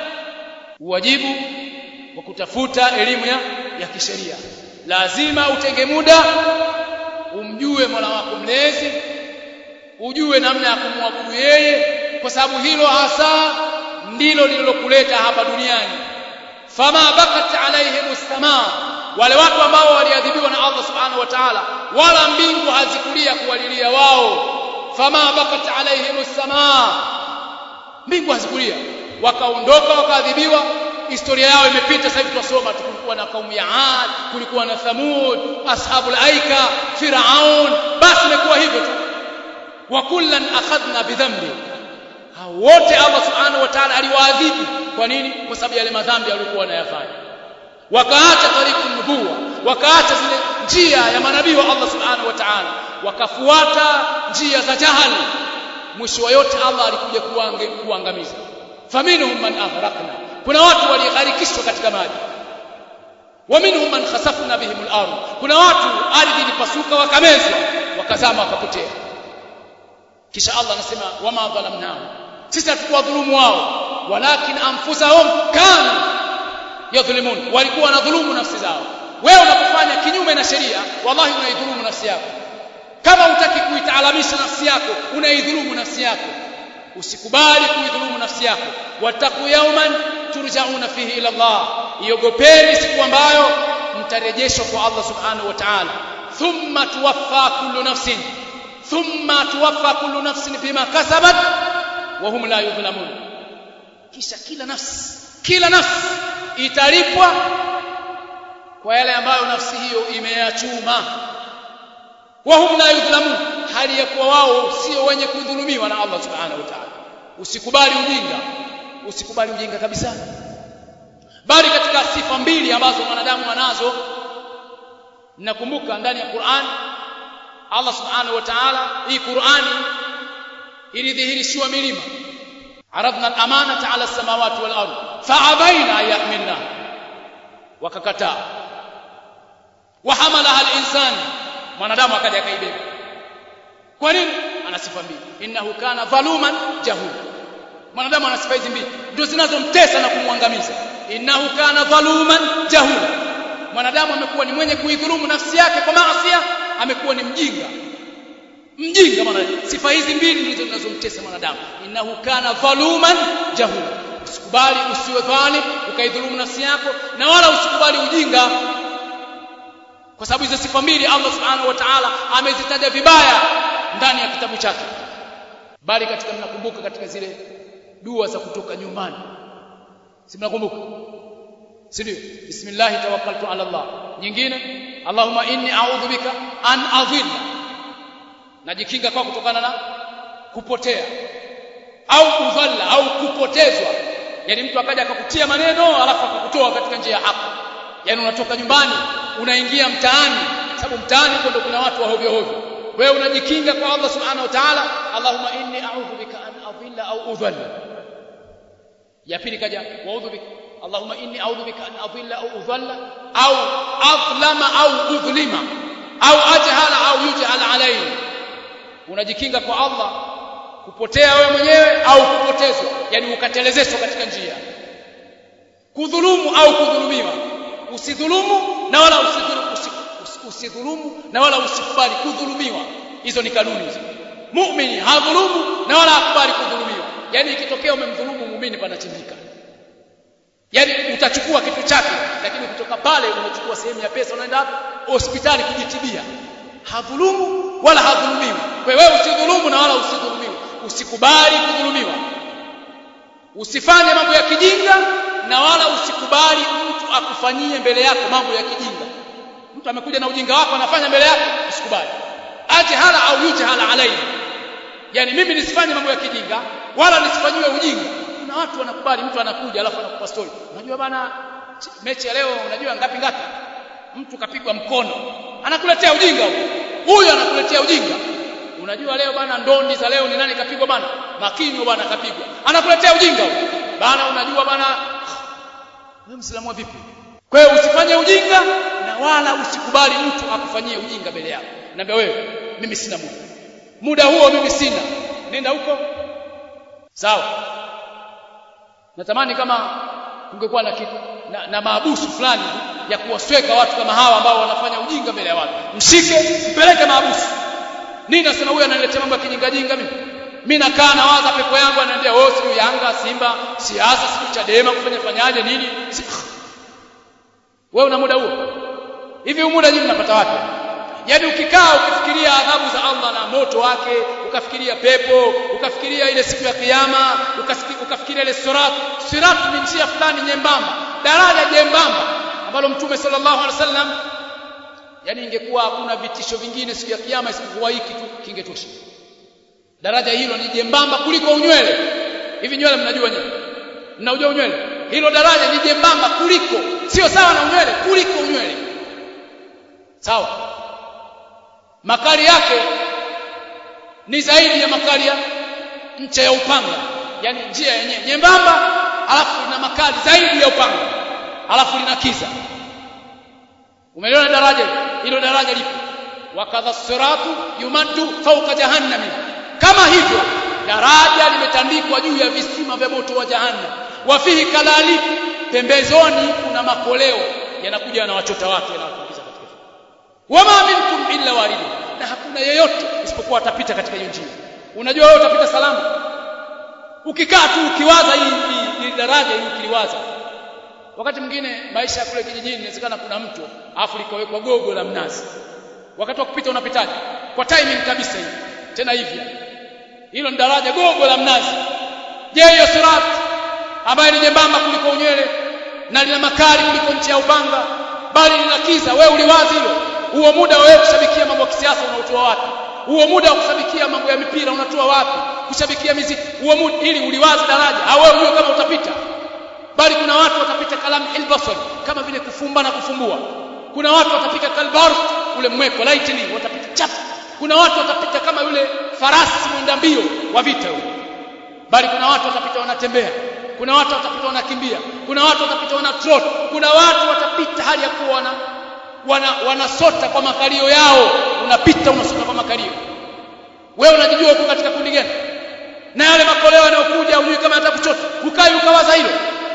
wajibu wa kutafuta elimu ya kisheria, lazima utenge muda umjue Mola wako mlezi, ujue namna ya kumwabudu yeye, kwa sababu hilo hasa ndilo lililokuleta hapa duniani. Fama bakat alaihimus samaa, wale watu ambao waliadhibiwa na Allah subhanahu wa ta'ala, wala mbingu hazikulia kuwalilia wao. Fama bakat alaihimus samaa, mbingu hazikulia, wakaondoka wakaadhibiwa. Historia yao imepita, sasa hivi tunasoma. Kulikuwa na kaumu ya Ad, kulikuwa na Thamud, ashabul aika, Firaun, basi imekuwa hivyo tu. Wa kullan akhadna bidhambi, hao wote Allah subhanahu wa ta'ala aliwaadhibu. Kwa nini? Kwa sababu yale madhambi walikuwa wanayafanya. Wakaacha tariqun nubuwa, wakaacha zile njia ya manabii wa Allah subhanahu wa ta'ala, wakafuata njia za jahali. Mwisho wa yote Allah alikuja kuangamiza. Faminhum man aghraqna, kuna watu waligharikishwa katika maji. Wa minhum man khasafna bihim al-ardh, kuna watu ardhi ilipasuka wakamezwa, wakazama, wakapotea. Kisha Allah anasema wama dhalamnahum, sisi hatukuwadhulumu wao, walakin anfusahum kanu yadhlimun, walikuwa wanadhulumu nafsi zao. Wewe unapofanya kinyume na sheria, wallahi unaidhulumu nafsi yako. Kama hutaki kuitaalamisha nafsi yako, unaidhulumu nafsi yako. Usikubali kuidhulumu nafsi yako. Wattaqu yawman turja'una fihi ila Allah, iogopeni siku ambayo mtarejeshwa kwa Allah subhanahu wa ta'ala. Thumma tuwaffa kullu nafsin bima kasabat wa hum la yudhlamun, kisha kila nafsi italipwa kwa yale ambayo nafsi hiyo imeyachuma. Wa hum la yudhlamun, hali ya kuwa wao sio wenye kudhulumiwa na Allah subhanahu wa ta'ala. Usikubali ujinga kabisa. bali katika sifa mbili ambazo wanadamu wanazo. Nakumbuka ndani ya Qur'an Allah subhanahu wa ta'ala, hii Qur'ani ilidhihirishiwa milima, aradna al-amanata 'ala as-samawati wal ardh fa'abaina yahmilna, wakakataa. Wa hamalaha al-insan, mwanadamu akaja akaibeba. Kwa nini? Ana sifa mbili, innahu kana dhaluman jahula. Mwanadamu ana sifa hizi mbili ndio zinazomtesa na kumwangamiza. Innahu kana dhaluman jahula, mwanadamu amekuwa ni mwenye kuidhulumu nafsi yake kwa maasi, amekuwa ni mjinga maana sifa hizi mbili ndizo zinazomtesa mwanadamu. Innahu kana dhaluman jahula, usikubali usiwe dhalim ukaidhulumu nafsi yako, na wala usikubali ujinga, kwa sababu hizo sifa mbili Allah subhanahu wa ta'ala amezitaja vibaya ndani ya kitabu chake. Bali katika, mnakumbuka katika zile dua za kutoka nyumbani, si mnakumbuka? Si ndio? Bismillah tawakkaltu ala Allah. Nyingine, Allahumma inni a'udhu bika an adhilla, najikinga kwa kutokana na kupotea au udhalla au kupotezwa. Yani mtu akaja akakutia maneno alafu akakutoa katika njia ya haki. Yani unatoka nyumbani unaingia mtaani, sababu mtaani ndio kuna watu wa hovyo hovyo. Wewe unajikinga kwa Allah subhanahu wa ta'ala, Allahumma inni a'udhu bika an adhilla au udhalla. Ya pili kaja wa'udhu bika, Allahumma inni a'udhu bika an adhilla au udhalla au adhlama au udhlima au ajhala au yujhala alayhi. Unajikinga kwa Allah kupotea wewe mwenyewe au kupotezwa, yani ukatelezeshwa katika njia, kudhulumu au kudhulumiwa. Usidhulumu na wala usidhulumu na wala usikubali kudhulumiwa. Hizo ni kanuni hizo. Muumini hadhulumu na wala hakubali kudhulumiwa. Yani ikitokea umemdhulumu muumini panachimbika. Yani utachukua kitu chake, lakini kutoka pale unachukua sehemu ya pesa unaenda hospitali kujitibia. Hadhulumu wala hadhulumiwi. Kwa hiyo wewe usidhulumu na wala usidhulumiwe. Usikubali kudhulumiwa. Usifanye mambo ya kijinga na wala usikubali mtu akufanyie mbele yako mambo ya kijinga. Mtu amekuja na ujinga wako anafanya mbele yako, usikubali. Ajhala au yujhala alayhi. Yani mimi nisifanye mambo ya kijinga wala nisifanyiwe ujinga. Kuna watu wanakubali, mtu anakuja alafu anakupa story. Unajua bana mechi ya leo unajua ngapi? Mtu kapigwa mkono. Anakuletea ujinga huyo. Anakuletea ujinga. Unajua leo bana ndondi za leo ni nani kapigwa bana? Makinyo bana kapigwa. Anakuletea ujinga bana. Unajua bana wewe Muislamu vipi? Kwa hiyo usifanye ujinga na wala usikubali mtu akufanyie ujinga mbele yako. Naambia wewe, mimi sina muda huo, mimi sina, nenda huko. Sawa. Natamani kama kungekuwa na maabusu fulani ya kuwasweka watu kama hawa ambao wanafanya ujinga mbele ya watu. Mshike, mpeleke maabusu. Nini nasema huyu ananiletea mambo ya kijinga jinga mimi? Mimi nakaa nawaza pepo yangu anaendea siku Yanga, Simba, siasa, siku Chadema fanyaje nini? Wewe una muda huo? Hivi muda nyinyi mnapata wapi? Yaani ukikaa ukifikiria adhabu za Allah na moto wake, ukafikiria pepo, ukafikiria ile siku ya kiyama, ukafikiria ile sirat ni njia fulani nyembamba, daraja jembamba ambalo Mtume sallallahu alaihi wasallam, yani ingekuwa hakuna vitisho vingine siku ya kiyama isipokuwa hiki tu kingetosha. Daraja hilo ni jembamba kuliko unywele. Hivi nywele mnajua nyinyi? Mnaujua unywele? Hilo daraja ni jembamba kuliko, sio sawa na unywele, kuliko unywele. Sawa? Makali yake ni zaidi ya makali ya ncha ya upanga. Yani njia yenyewe nyembamba, alafu ina makali zaidi ya upanga, alafu lina kiza. Umeliona daraja hilo? Daraja lipo. Wakadha siratu yumaddu fawqa jahannam. Kama hivyo daraja limetandikwa juu ya visima vya moto wa jahannam. Wa fihi kalali, pembezoni kuna makoleo yanakuja yanawachota watu, yanawatumbukiza katika moto. Wama minkum illa warid, na hakuna yeyote isipokuwa atapita katika hiyo njia. Unajua wewe utapita salama ukikaa tu ukiwaza hii daraja hii ukiliwaza. Wakati mwingine maisha kule kijijini inawezekana kuna mto afu likawekwa gogo la mnazi. Wakati wa kupita unapitaje? Kwa timing kabisa hivi. Tena hivi. Hilo ni daraja gogo la mnazi. Je, hiyo sirat ambayo ni jembamba kuliko unywele na lina makali kuliko nchi ya upanga, bali lina kiza, wewe uliwazi hilo? Huo muda wewe kushabikia mambo ya kisiasa unautoa wapi? Huo muda wa kushabikia mambo ya mipira unatoa wapi? Kushabikia muziki huo muda ili uliwazi daraja au wewe unajua kama utapita? bali kuna watu watapita kalam al-basar kama vile kufumba na kufumbua. Kuna watu watapita kalbarq ule mweko lightning watapita chap. Kuna watu watapita kama yule farasi mwenda mbio wa vita yule, bali kuna watu watapita wanatembea, kuna watu watapita wanakimbia, kuna watu watapita wana trot, kuna watu watapita hali ya kuwa wanasota kwa makalio yao. Unapita unasota kwa makalio, wewe unajijua uko katika kundi gani? Na yale makoleo yanayokuja hujui kama atakuchota, ukai ukawaza hilo.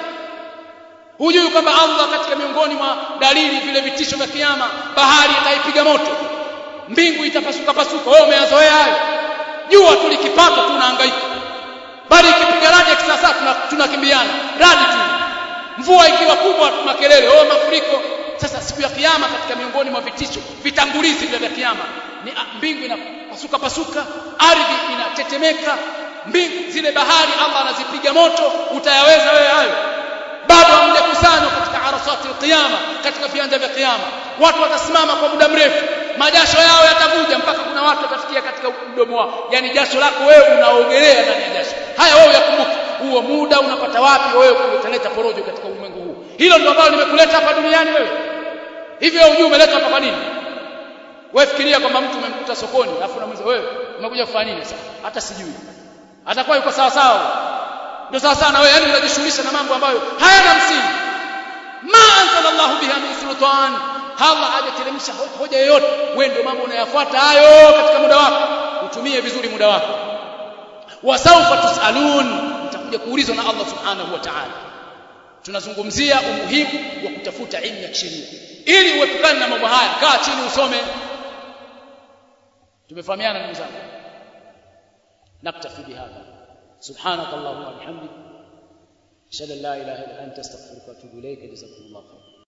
Hujui kwamba Allah katika miongoni mwa dalili vile vitisho vya kiyama, bahari itaipiga moto, mbingu itapasuka pasuka. Wewe umeyazoea hayo. Jua tulikipata tunahangaika, bali ikipiga radi ya kisasa tunakimbiana radi tu. Mvua ikiwa kubwa makelele, mafuriko. Sasa siku ya kiyama katika miongoni mwa vitisho vitangulizi vya kiyama ni mbingu inapasuka pasuka, ardhi inatetemeka, mbingu zile bahari Allah anazipiga moto. Utayaweza wewe hayo? Bado hamjakusanywa katika arasati al-qiyama, katika viwanja vya kiyama. Watu watasimama kwa muda mrefu, majasho yao yatavuja mpaka kuna watu watafikia katika mdomo wao. Yani jasho lako wewe unaogelea ndani ya jasho. Haya wewe yakumbuke, huo muda unapata wapi wewe kuleta porojo katika ulimwengu huu? Hilo ndio ambalo limekuleta hapa duniani wewe. Hivyo unajua umeletwa hapa kwa nini? Wewe fikiria kwamba mtu umemkuta sokoni alafu unamuuliza wewe umekuja kufanya nini sasa? Hata sijui. Atakuwa yuko sawa sawa. Ndio sawa sana wewe, yani unajishughulisha na mambo ambayo hayana msingi. Ma anzalallahu biha min sultan. Allah hajateremsha hoja yoyote. Wewe ndio mambo unayafuata hayo katika muda wako. Utumie vizuri muda wako. Wasaufa tusalun, utakuja kuulizwa na Allah subhanahu wa ta'ala. Tunazungumzia umuhimu wa kutafuta elimu ya kisheria ili uepukane na mambo haya. Kaa chini usome. Tumefahamiana ndugu zangu? naktafi bihadha. subhanakallahumma wa bihamdika ashhadu an la ilaha illa anta astaghfiruka wa atubu ilayka. jazakumullahu khairan.